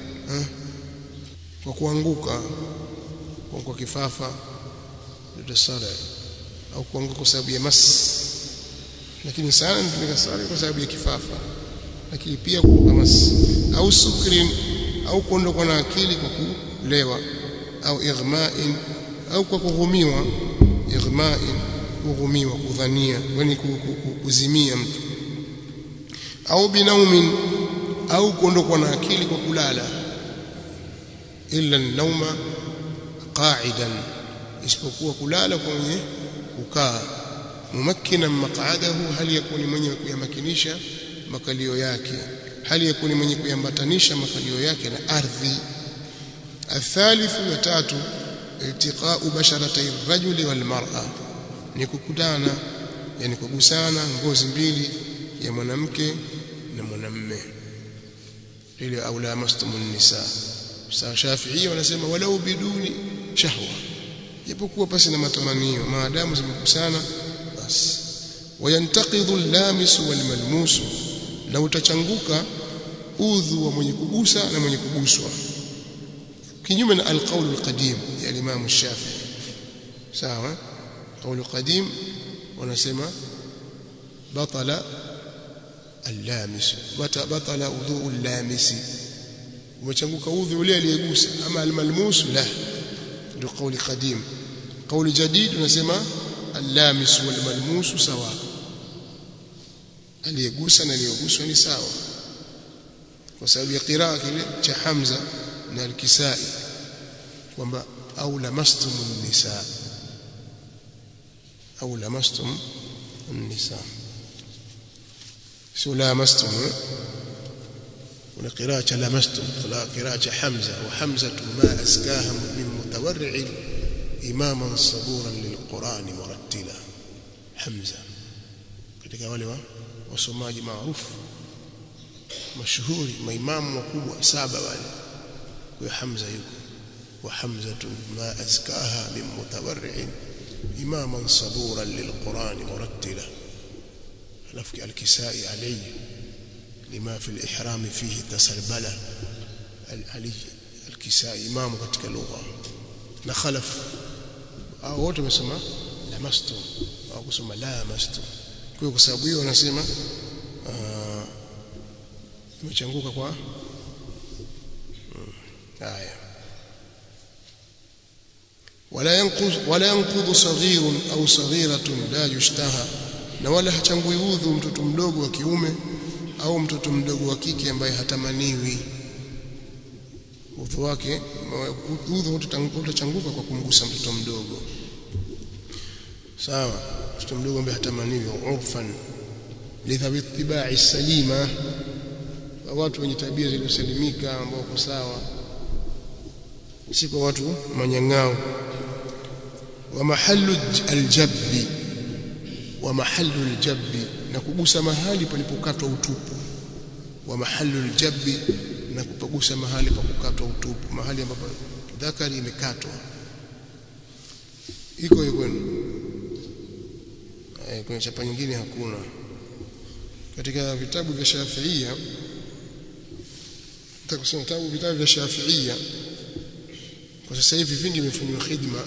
kwa kuanguka kwa kifafa ndio sara au kuanguka kwa sababu ya mas lakini sana ndio sara kwa sababu ya kifafa lakini pia kwa mas au sukrin au kuondokwa na akili kwa kulewa au ighma'in au kwa kughumiwa ighma'in kughumiwa kudhania yani kuzimia mtu au binaumin au kuondokwa na akili kwa kulala illa an-nawma qa'idan isipokuwa kulala kwa mwenye kukaa mumakkinan maq'adahu hali yakuni mwenye kuyamakinisha makalio yake hali yakuni mwenye kuyambatanisha makalio yake na ardhi. Athalithu ya tatu iltiqa'u basharatay ar-rajuli wal mar'a, ni kukutana yani kugusana ngozi mbili ya mwanamke na mwanamume, ile au la mastumun nisa. Sa Shafi'i wanasema walau biduni shahwa, japokuwa pasi na matamanio, maadamu zimekusana basi. Wayantaqidhu al-lamisu wal malmusu, na utachanguka udhu wa mwenye kugusa na mwenye kuguswa, kinyume na al-qawl al-qadim ya Imam Shafi'i. Sawa, qawl qadim wanasema batala al-lamis, batala udhu al-lamis, umechanguka udhu ule aliyegusa. Ama al-malmus la, ndio qawl qadim. Qawl jadid unasema al-lamis wal malmus sawa, aliyegusa na aliyeguswa ni sawa, kwa sababu ya qiraa kile cha Hamza na al-Kisai kwamba au lamastum an-nisa, au lamastum an-nisa, sio lamastum. Kuna qiraa cha lamastum, qiraa cha Hamza, wa hamzatu ma askaha min mutawarri'in imaman saburan lilqur'ani murattila. Hamza katika wale wa wasomaji maarufu mashuhuri, maimamu wakubwa saba wale, kwa Hamza yuko, wa hamzatu ma askaha min mutawarri'in imaman saburan lilqur'ani murattila. alafu al-Kisai alayhi lima fi al-ihram fihi tasalbala. Ali al-Kisai imamu katika lugha, na Khalaf au wote wamesema lamastu au kusema la mastu. Kwa sababu hiyo wanasema imechanguka kwa haya. wala yanqudh wala yanqudhu saghirun au saghiratun la yushtaha, na wala hachangui udhu mtoto mdogo wa kiume au mtoto mdogo wa kike ambaye hatamaniwi. Udhu wake udhu utachanguka kwa kumgusa mtoto mdogo, sawa, mtoto mdogo ambaye hatamaniwi, urfan lidhawi ittiba'i salima, watu wenye tabia zilizosalimika ambao wako sawa, si kwa watu manyang'ao. Wa mahallu aljabbi, wa mahallu aljabbi, na kugusa mahali palipokatwa utupu. Wa mahallu aljabbi, na kupagusa mahali pakukatwa utupu, mahali ambapo dhakari imekatwa. Iko hiyo kwenu? Eh, kuna chapa nyingine hakuna. Katika vitabu vya Shafi'ia, utakusoma vitabu vitabu vya Shafi'ia kwa sasa hivi vingi vimefanywa khidma.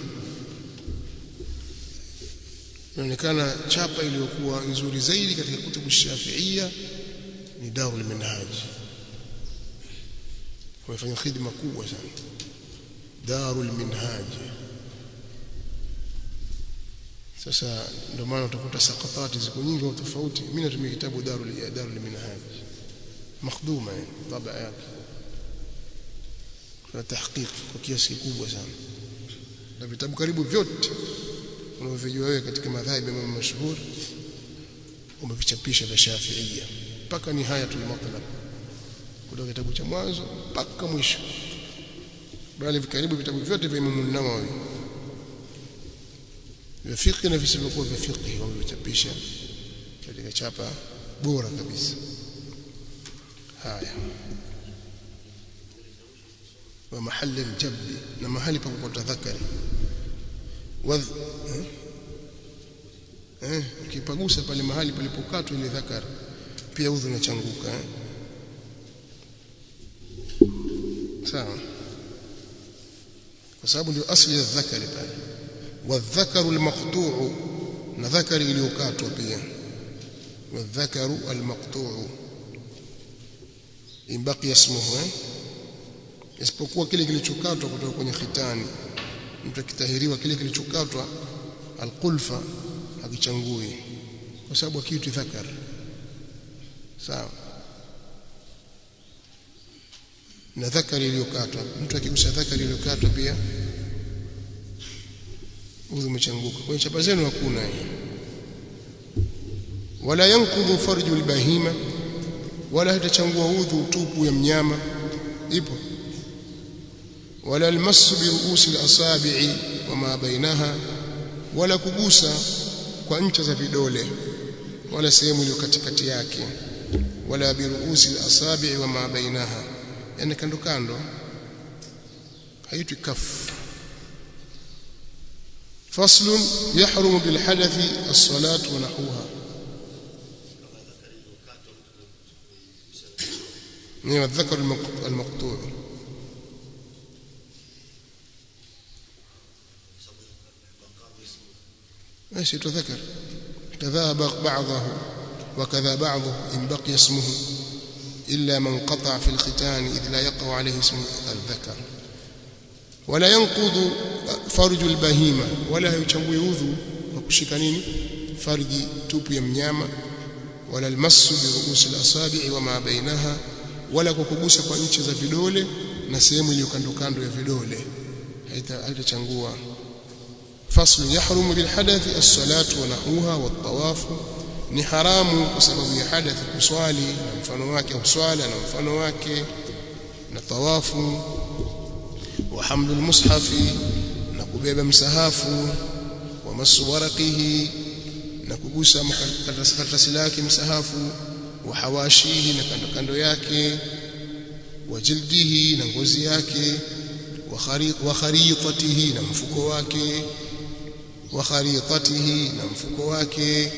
Inaonekana chapa iliyokuwa nzuri zaidi katika kutubu Shafi'ia ni Darul Minhaj. Wamefanya khidma kubwa sana Darul Minhaj. Sasa ndio maana utakuta sakatati ziko nyingi au tofauti. Mimi natumia kitabu Darul Darul Minhaj makhduma, tabaa yake na tahqiq kwa kiasi kikubwa sana, na vitabu karibu vyote unavyojua wewe katika madhhabi ya mambo mashuhuri umevichapisha vya Shafi'ia mpaka nihayatul matlab, kutoka kitabu cha mwanzo mpaka mwisho, bali karibu vitabu vyote vya Imam an-Nawawi vya fiqh na visivyokuwa vya fiqh wamevichapisha katika chapa bora kabisa. Haya, wa mahali aljabbi, na mahali pa kutadhakari wa eh ukipagusa pale mahali palipokatwa ile dhakari pia udhu unachanguka, eh? Sawa, kwa sababu ndio asili ya dhakari pale. Wa dhakaru almaqtu'u, na dhakari iliyokatwa pia. Wa dhakaru almaqtu'u imbaki ismuhu, eh? Isipokuwa kile kilichokatwa kutoka kwenye khitani. Mtu akitahiriwa kile kilichokatwa alqulfa hakichangui kwa sababu kitu dhakar. Sawa, na dhakari iliyokatwa, mtu akigusa dhakari iliyokatwa pia udhu umechanguka. Kwenye chapa zenu hakuna hiyo. Wala yanqudhu farju albahima, wala haitachangua udhu tupu ya mnyama ipo wala almasu bi ruusi al-asabi'i wama bainaha wala kugusa kwa ncha za vidole wala sehemu iliyo katikati yake wala bi ruusi al-asabi'i wama bainaha yani kando kando haitwi kaf فصل يحرم بالحدث الصلاة ونحوها من الذكر المقطوع ايش يتذكر كذا بعضه وكذا بعضه إن بقي اسمه إلا من قطع في الختان إذ لا يقع عليه اسم الذكر ولا ينقض فرج البهيمة ولا يchambui udhu kwa kushika nini farji tupu ya mnyama wala almasu bi ru'us al-asabi' wa ma bainaha wala kukugusa kwa nchi za vidole na sehemu iliyo kando kando ya vidole haitachangua fasl yahrumu bil hadathi as-salatu wa nahuha wa at-tawaf ni haramu kwa sababu ya hadathi kuswali na mfano wake au swala na mfano wake na tawafu wa hamlu al-mushafi na kubeba msahafu wa masu waraqihi na kugusa karatasi lake msahafu wa hawashihi na kando kando yake wa jildihi na ngozi yake wa kharitatihi na mfuko wake wa kharitatihi na mfuko wake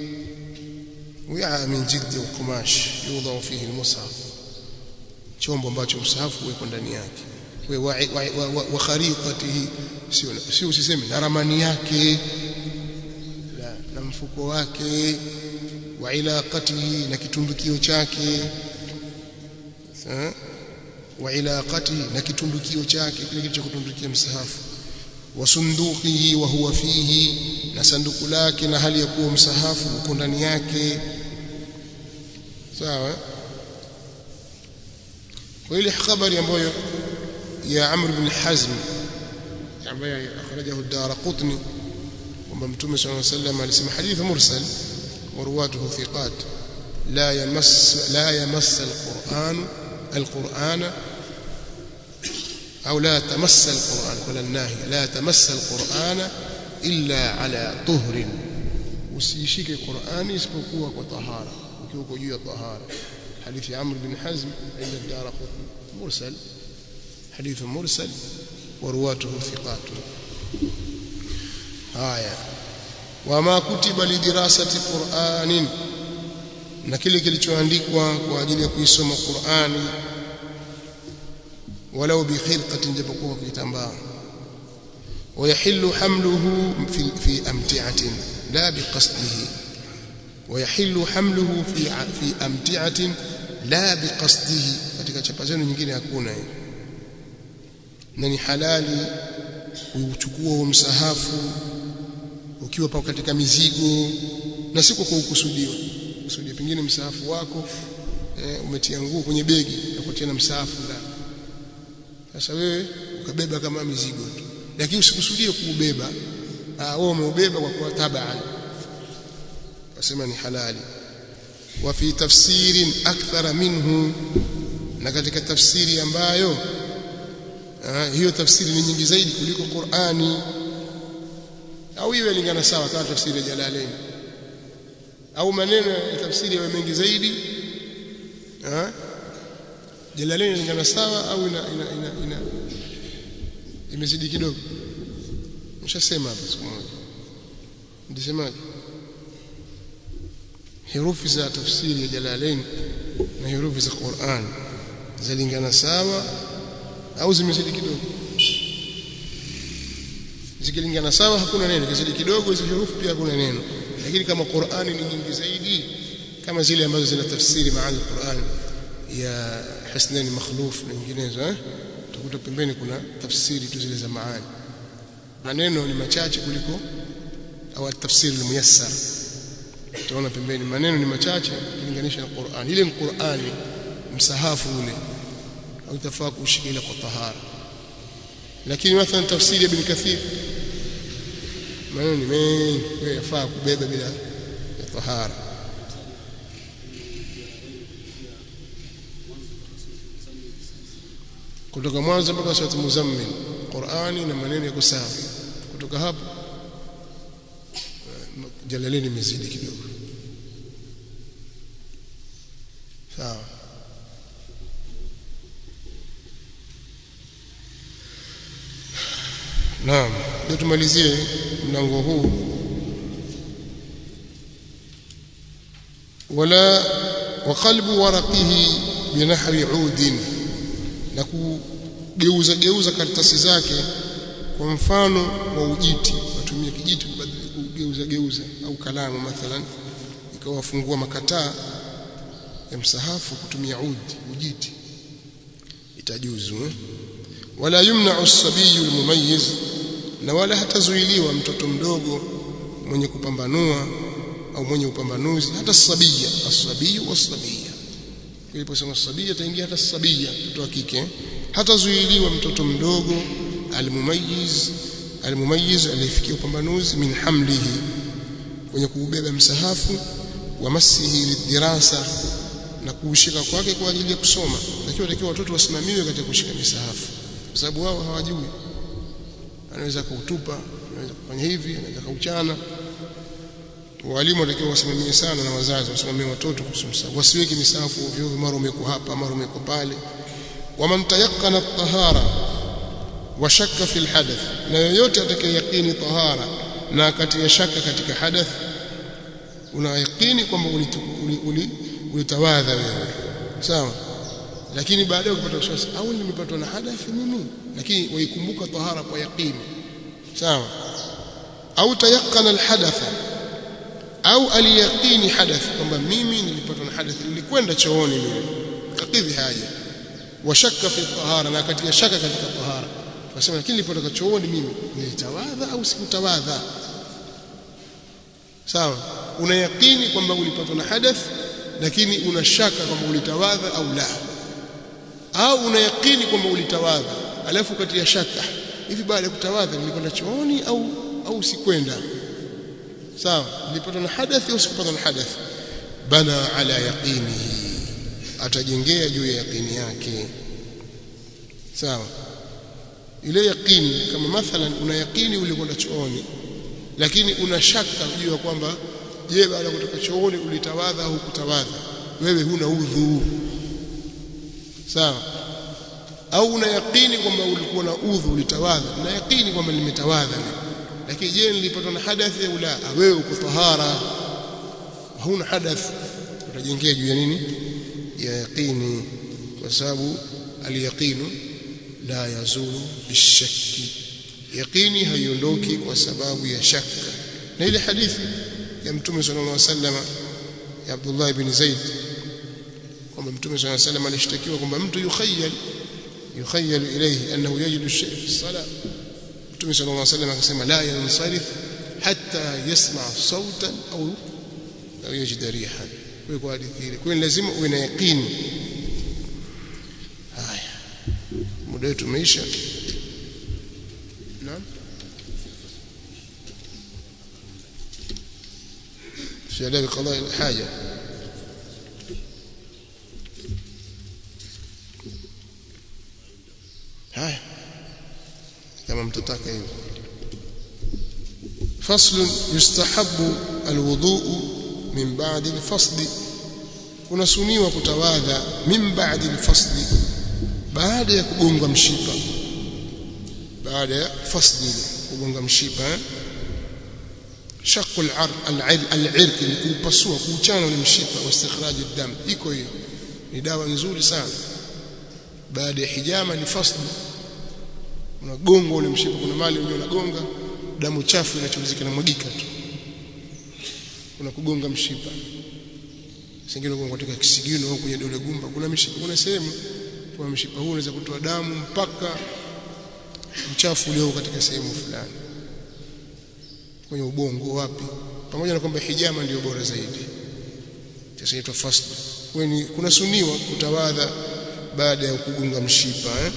wi'a min jildi wa qumash yudau fihi al-mushaf chombo ambacho msahafu uko ndani yake wa kharitatihi sio sio usiseme na ramani yake la na mfuko wake wa ilaqatihi na kitundukio chake sawa wa ilaqatihi na kitundukio chake kile kilicho kutundukia msahafu wa sunduqihi wa huwa fihi na sanduku lake na hali ya kuwa msahafu uko ndani yake sawa kwa ile habari ambayo ya Amr ibn Hazm ambaye akhrajahu ad-Daraqutni kwamba Mtume صلى الله عليه وسلم alisema hadith mursal wa ruwatuhu thiqat la yamass la yamass al-Qur'an al-Qur'an au la tamass al-Qur'an wala an-nahi la tamass al-Qur'an illa ala tuhrin usishike Qur'ani isipokuwa kwa tahara ukiwa uko juu ya tahara hadithi ya Amr ibn Hazm inda ad-Daraqutni mursal حديث مرسل ورواته ثقات آية وما كتب لدراسة قرآن na kile kilichoandikwa kwa ajili ya kuisoma Qur'ani walau bi khirqatin japokuwa kitambaa ويحل حمله في في امتعه لا بقصده ويحل حمله في في امتعه لا بقصده katika chapa zenu nyingine hakuna hiyo na ni halali uchukua huo msahafu ukiwa pa katika mizigo na siko kwa ukusudiwa kusudia pengine msahafu wako e, umetia nguo kwenye begi na kutia na msahafu ndani sasa wewe ukabeba kama mizigo tu lakini usikusudie kuubeba ah wewe umeubeba kwa kuwa tabaan wasema ni halali wa fi tafsirin akthara minhu na katika tafsiri ambayo Ah, hiyo tafsiri ni nyingi zaidi kuliko Qur'ani au iwe lingana sawa kama tafsiri ya Jalalain au maneno ya tafsiri yawe mengi zaidi ah Jalalain lingana sawa au ina ina ina, ina imezidi kidogo mshasema hapa siku moja ndisemaje herufi za tafsiri ya Jalalain na herufi za Qur'an zalingana sawa au zimezidi kidogo zikilingana sawa hakuna neno kizidi kidogo hizo herufi pia hakuna neno lakini kama Qur'ani ni nyingi zaidi kama zile ambazo zina tafsiri maana Qur'an ya Hasnani Makhluf na nyinginezo eh utakuta pembeni kuna tafsiri tu zile za maana maneno ni machache kuliko au tafsiri muyassar tunaona pembeni maneno ni machache kulinganisha na Qur'an ile Qur'ani msahafu ule au tafaa kushika ile kwa tahara lakini mathalan tafsiri ya Ibn Kathir maneno ni mengi yafaa kubeba bila tahara kutoka mwanzo mpaka sura Muzammil Qur'ani na maneno yako sawa. Kutoka hapo Jalalaini imezidi kidogo. Sawa. Naam, ndio tumalizie mlango huu. Wala wa qalbu waraqihi binahwi udin, na kugeuza geuza karatasi zake kwa mfano wa ujiti. Watumie kijiti kugeuza geuza au kalamu mathalan, ikawafungua makataa ya msahafu kutumia udi ujiti itajuzu eh? Wala yumna'u as-sabiyyu al-mumayyiz, na wala hatazuiliwa mtoto mdogo mwenye kupambanua au mwenye upambanuzi, hata sabiyya as-sabiyyu was-sabiyya. Iliposema sabiyya taingia hata sabiyya, mtoto wa kike, hatazuiliwa mtoto mdogo al-mumayyiz al-mumayyiz aliyefikia upambanuzi min hamlihi, kwenye kubeba msahafu, wa masihi lidirasa, na kuushika kwake kwa ajili ya kusoma. Lakini watakiwa watoto wasimamiwe katika kushika misahafu, kwa sababu wao hawajui. Anaweza kuutupa, anaweza kufanya hivi, anaweza kauchana. Walimu watakiwa wasimamie sana, na wazazi wasimamie watoto kusoma, wasiweke misahafu ovyo, mara umeko hapa mara umeko pale. Waman tayaqqana at-tahara wa shakka fi al-hadath, na yoyote atakayeyakini tahara na akatia shaka katika hadath, una yakini kwamba ulitawadha wewe, sawa, lakini baadaye ukipata wasiwasi, au nimepatwa na hadathi mimi, lakini waikumbuka tahara kwa yakini, sawa. Au tayaqqana al-hadatha, au aliyaqini hadath, kwamba mimi nilipatwa na hadath, nilikwenda chooni mimi kakidhi haja, wa shakka fi tahara, na akatia shaka katika tahara, wasema lakini nilipotoka chooni mimi nilitawadha au sikutawadha, sawa. Una yakini kwamba ulipatwa na hadath, lakini una shaka kwamba ulitawadha au la. Au una yakini kwamba ulitawadha alafu katia shaka, hivi baada ya kutawadha nilikwenda chooni au au sikwenda, sawa, nilipatwa na hadath au sikupatwa na hadath. Bana ala yaqinihi, atajengea juu ya yakini yake, sawa. Ile yakini, kama mathalan una yakini ulikwenda chooni, lakini una shaka juu ya kwamba je, baada ya kutoka chooni ulitawadha au kutawadha, wewe huna udhu, sawa. Au una yakini kwamba ulikuwa na udhu ulitawadha, na yakini kwamba nimetawadha, lakini je nilipatwa na hadathi au la, wewe uko tahara, hauna hadath, utajengea juu ya nini? Ya yaqini, kwa sababu al-yaqinu la yazulu bishakki, yaqini haiondoki kwa sababu ya shaka. Na ile hadithi ya Mtume sallallahu alaihi wasallam ya Abdullah ibn Zaid, kwamba Mtume sallallahu alaihi wasallam alishtakiwa kwamba mtu yukhayyal yukhayyal ilayhi annahu yajidu shay fi as-salah. Mtume sallallahu alaihi wasallam akasema la yansarif hatta yasma sautan au au yajid rihan. Kwa hadithi ile, kwa lazima uwe na yaqini. Haya, muda wetu umeisha. Naam, في آداب قضاء الحاجة. هاي كما متتاكا hivyo. فصل يستحب الوضوء من بعد الفصل, kuna suniwa kutawadha min ba'di al-fasl, baada ya kugonga mshipa, baada ya fasli kugonga mshipa. Shaqu al-'arq al-'irq, ni kupasua kuchana ule mshipa, wa istikhraj ad-dam, iko hiyo ni dawa nzuri sana. Baada ya hijama ni fasli, unagonga ule mshipa, kuna mali unyo unagonga, damu chafu inachuruzika na mwagika tu, kuna kugonga mshipa. Singine unagonga katika kisigino au kwenye dole gumba, kuna mshipa, kuna sehemu kwa mshipa huu unaweza kutoa damu mpaka uchafu ulio katika sehemu fulani, kwenye ubongo wapi, pamoja na kwamba hijama ndio bora zaidi. Sasa inaitwa fasl. Kwani kuna suniwa kutawadha baada ya kugonga mshipa eh?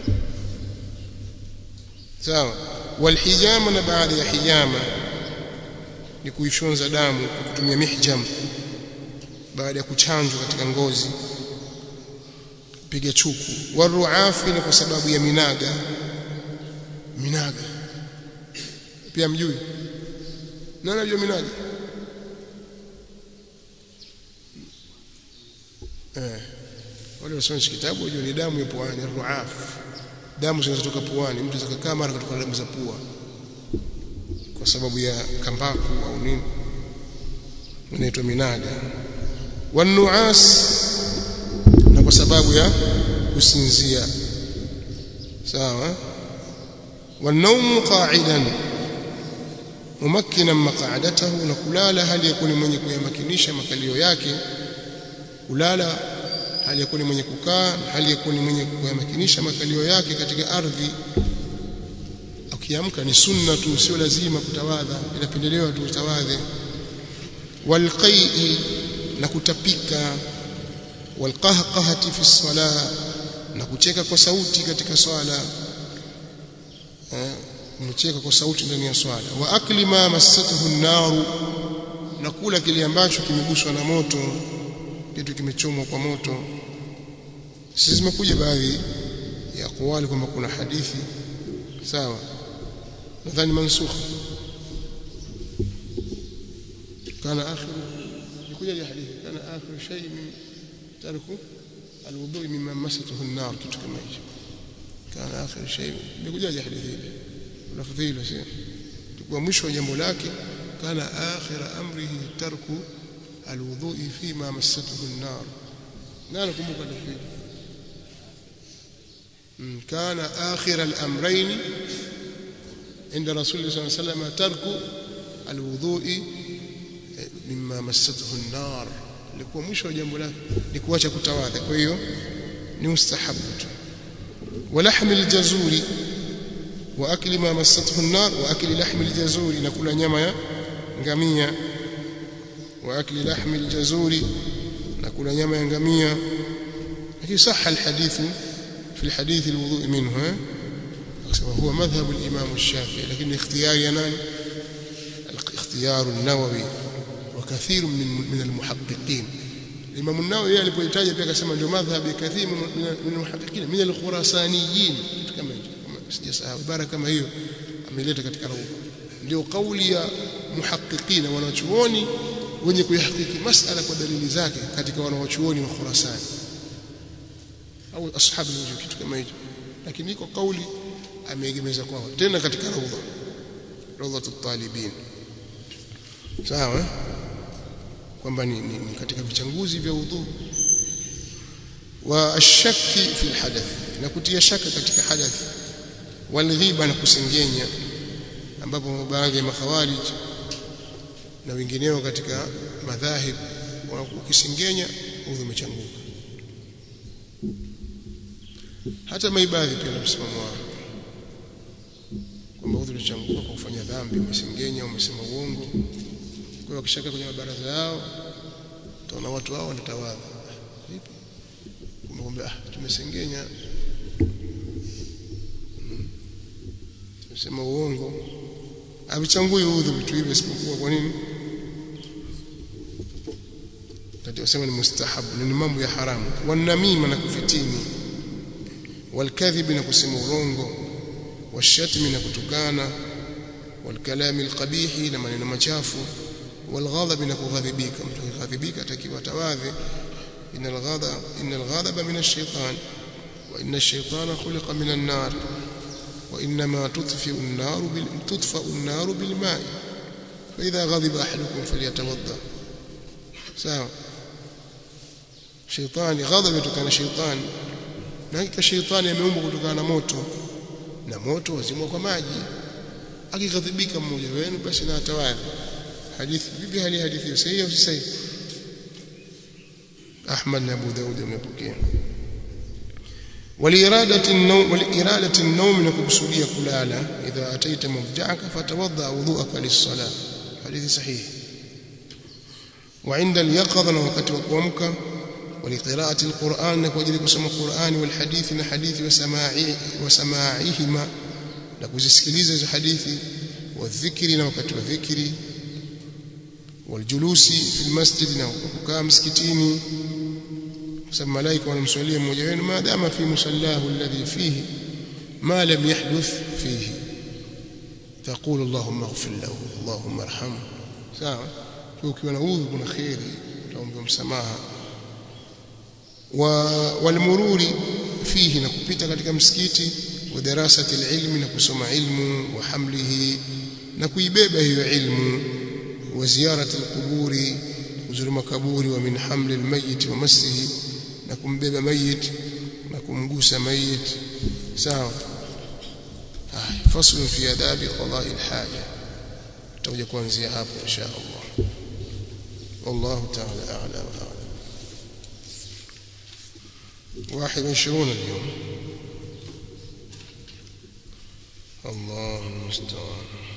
Sawa. Wal hijama, na baada ya hijama ni kuifyonza damu kwa kutumia mihjam, baada ya kuchanjwa katika ngozi mpiga chuku. Waruafi ni kwa sababu ya minaga. Minaga pia mjui nani anajua minaga? eh wale wasoma kitabu hiyo ni damu ya puani, ruaf, damu zinazotoka puani. Mtu zakakaa mara kutoka damu za pua kwa sababu ya kambaku au nini, inaitwa minaga. Wanuas na kwa sababu ya kusinzia, sawa. Wanaumu qa'idan mumakkinan maq'adatahu, na kulala hali yakuni mwenye kuyamakinisha makalio yake. Kulala hali yakuni mwenye kukaa, hali yakuni mwenye kuyamakinisha makalio yake katika ardhi. Ukiamka ni sunna tu, sio lazima kutawadha, inapendelewa tu utawadhe. Walqai'i, na kutapika. Walqahqahati fi salah, na kucheka kwa sauti katika swala. eh mcheka kwa sauti ndani ya swala. Wa akli ma massatuhu an-nar, na kula kile ambacho kimeguswa na moto, kitu kimechomwa kwa moto. Sisi zimekuja baadhi ya aqwali kwamba kuna hadithi, sawa, nadhani mansukh kana akhir kuja ya hadithi kana akhir shay min tarku alwudu mimma massatuhu an-nar, kitu kama hicho. Kana akhir shay bikuja ya hadithi ile lafdhi ile, sio tukua mwisho wa jambo lake. Kana akhir amrihi tarku alwudu fima massatuhu an-nar. na nakumbuka lafdhi kana akhir al-amrayn inda rasulullah sallallahu alayhi wasallam tarku alwudu mimma massatuhu an-nar, ilikuwa mwisho wa jambo lake ni kuacha kutawadha. Kwa hiyo ni mustahabu tu. Walahmi al-jazuri wa akli ma massatuhu an-nar, wa akli lahmi al-jazuri, na kula nyama ya ngamia. Wa akli lahmi al-jazuri, na kula nyama ya ngamia. Lakini sahha al-hadith fi al-hadith al-wudu' minhu, akasema huwa madhhab al-imam ash-shafi'i, lakini ikhtiyari ya nani? اختيار النووي وكثير من من المحققين. الإمام النووي alipoitaja pia akasema ndio madhhabi kathir min almuhaqqiqin min alkhurasaniyin, kama sijasahau ibara kama hiyo ameleta katika rawi. Ndio kauli ya muhaqqiqina, wanachuoni wenye kuyahakiki masala kwa dalili zake katika wanachuoni wa Khurasan au ashabu al-wujuh, kitu kama hicho. Lakini iko kauli ameegemeza kwao tena katika rawda rawdatut talibin, sawa, kwamba ni, ni, ni katika vichanguzi vya udhu. Wa ashaki fi alhadath, na kutia shaka katika hadath. Walghiba, na kusengenya, ambapo baadhi ya makhawarij na wengineo katika madhahib ukisengenya udhu umechanguka. Hata maibadhi pia na msimamo wao kwamba udhu umechanguka kwa kufanya dhambi, umesengenya, umesema uongo. Kwa hiyo wakishaka kwenye mabaraza yao utaona watu hao wanatawadha vipi, kumbe ah tumesengenya, tumesema uongo. Avichangui udhu vitu hivi isipokuwa kwa nini? Ndio sema ni mustahabu, ni mambo ya haramu. Wanamima, na kufitini. Walkadhib, na kusema urongo. Washatmi, na kutukana. Walkalami alqabihi, na maneno machafu. Walghadab, na kughadhibika. Mtu kughadhibika atakiwa tawadhi. Innal ghadab innal ghadaba min ash-shaytan wa inna ash-shaytana khuliqa min an-nar wa inma tudfi'u an-nar bil tudfa'u an-nar bil ma'i fa idha ghadiba ahadukum falyatawadda. Sawa, shaytani ghadab kutokana na shaytani, na hakika shaytani ameumbwa kutokana na moto, na moto wazimwa kwa maji. Akighadhibika mmoja wenu basi na atawadhi. Hadithi vipi? hali hadithi sahihi au si sahihi? Ahmad na Abu Daud wamepokea. Waliiradati an-nawm waliiradati an-nawm, na kukusudia kulala. Idha ataita mubja'aka fatawadda wudhu'aka lis-salah, hadithi sahihi. Wa 'inda al-yaqadha, na wakati wa kuamka. Waliqira'ati al-Qur'an, na kwa ajili kusoma Qur'ani. Wal hadithi, na hadithi. Wa sama'i wa sama'ihima, na kuzisikiliza hizo hadithi. Wa dhikri, na wakati wa dhikri. Waljulusi fi almasjid, na kukaa msikitini. sababu malaika wanamswalia mmoja wenu maadama fi musallahu alladhi fihi ma lam yahduth fihi تقول اللهم اغفر له اللهم ارحمه sawa ukiwa na udhu kuna khairi utaomba msamaha wa walmururi fihi na kupita katika msikiti wa darasati alilmi na kusoma ilmu wa hamlihi na kuibeba hiyo ilmu wa ziyarati alquburi kuzuru makaburi wa min hamli almayyit wa masihi na kumbeba mayit na kumgusa mayit sawa فصل في آداب قضاء الحاجة توجه kuanzia hapo إن شاء الله والله تعالى أعلى وأعلم واحد وعشرون اليوم الله المستعان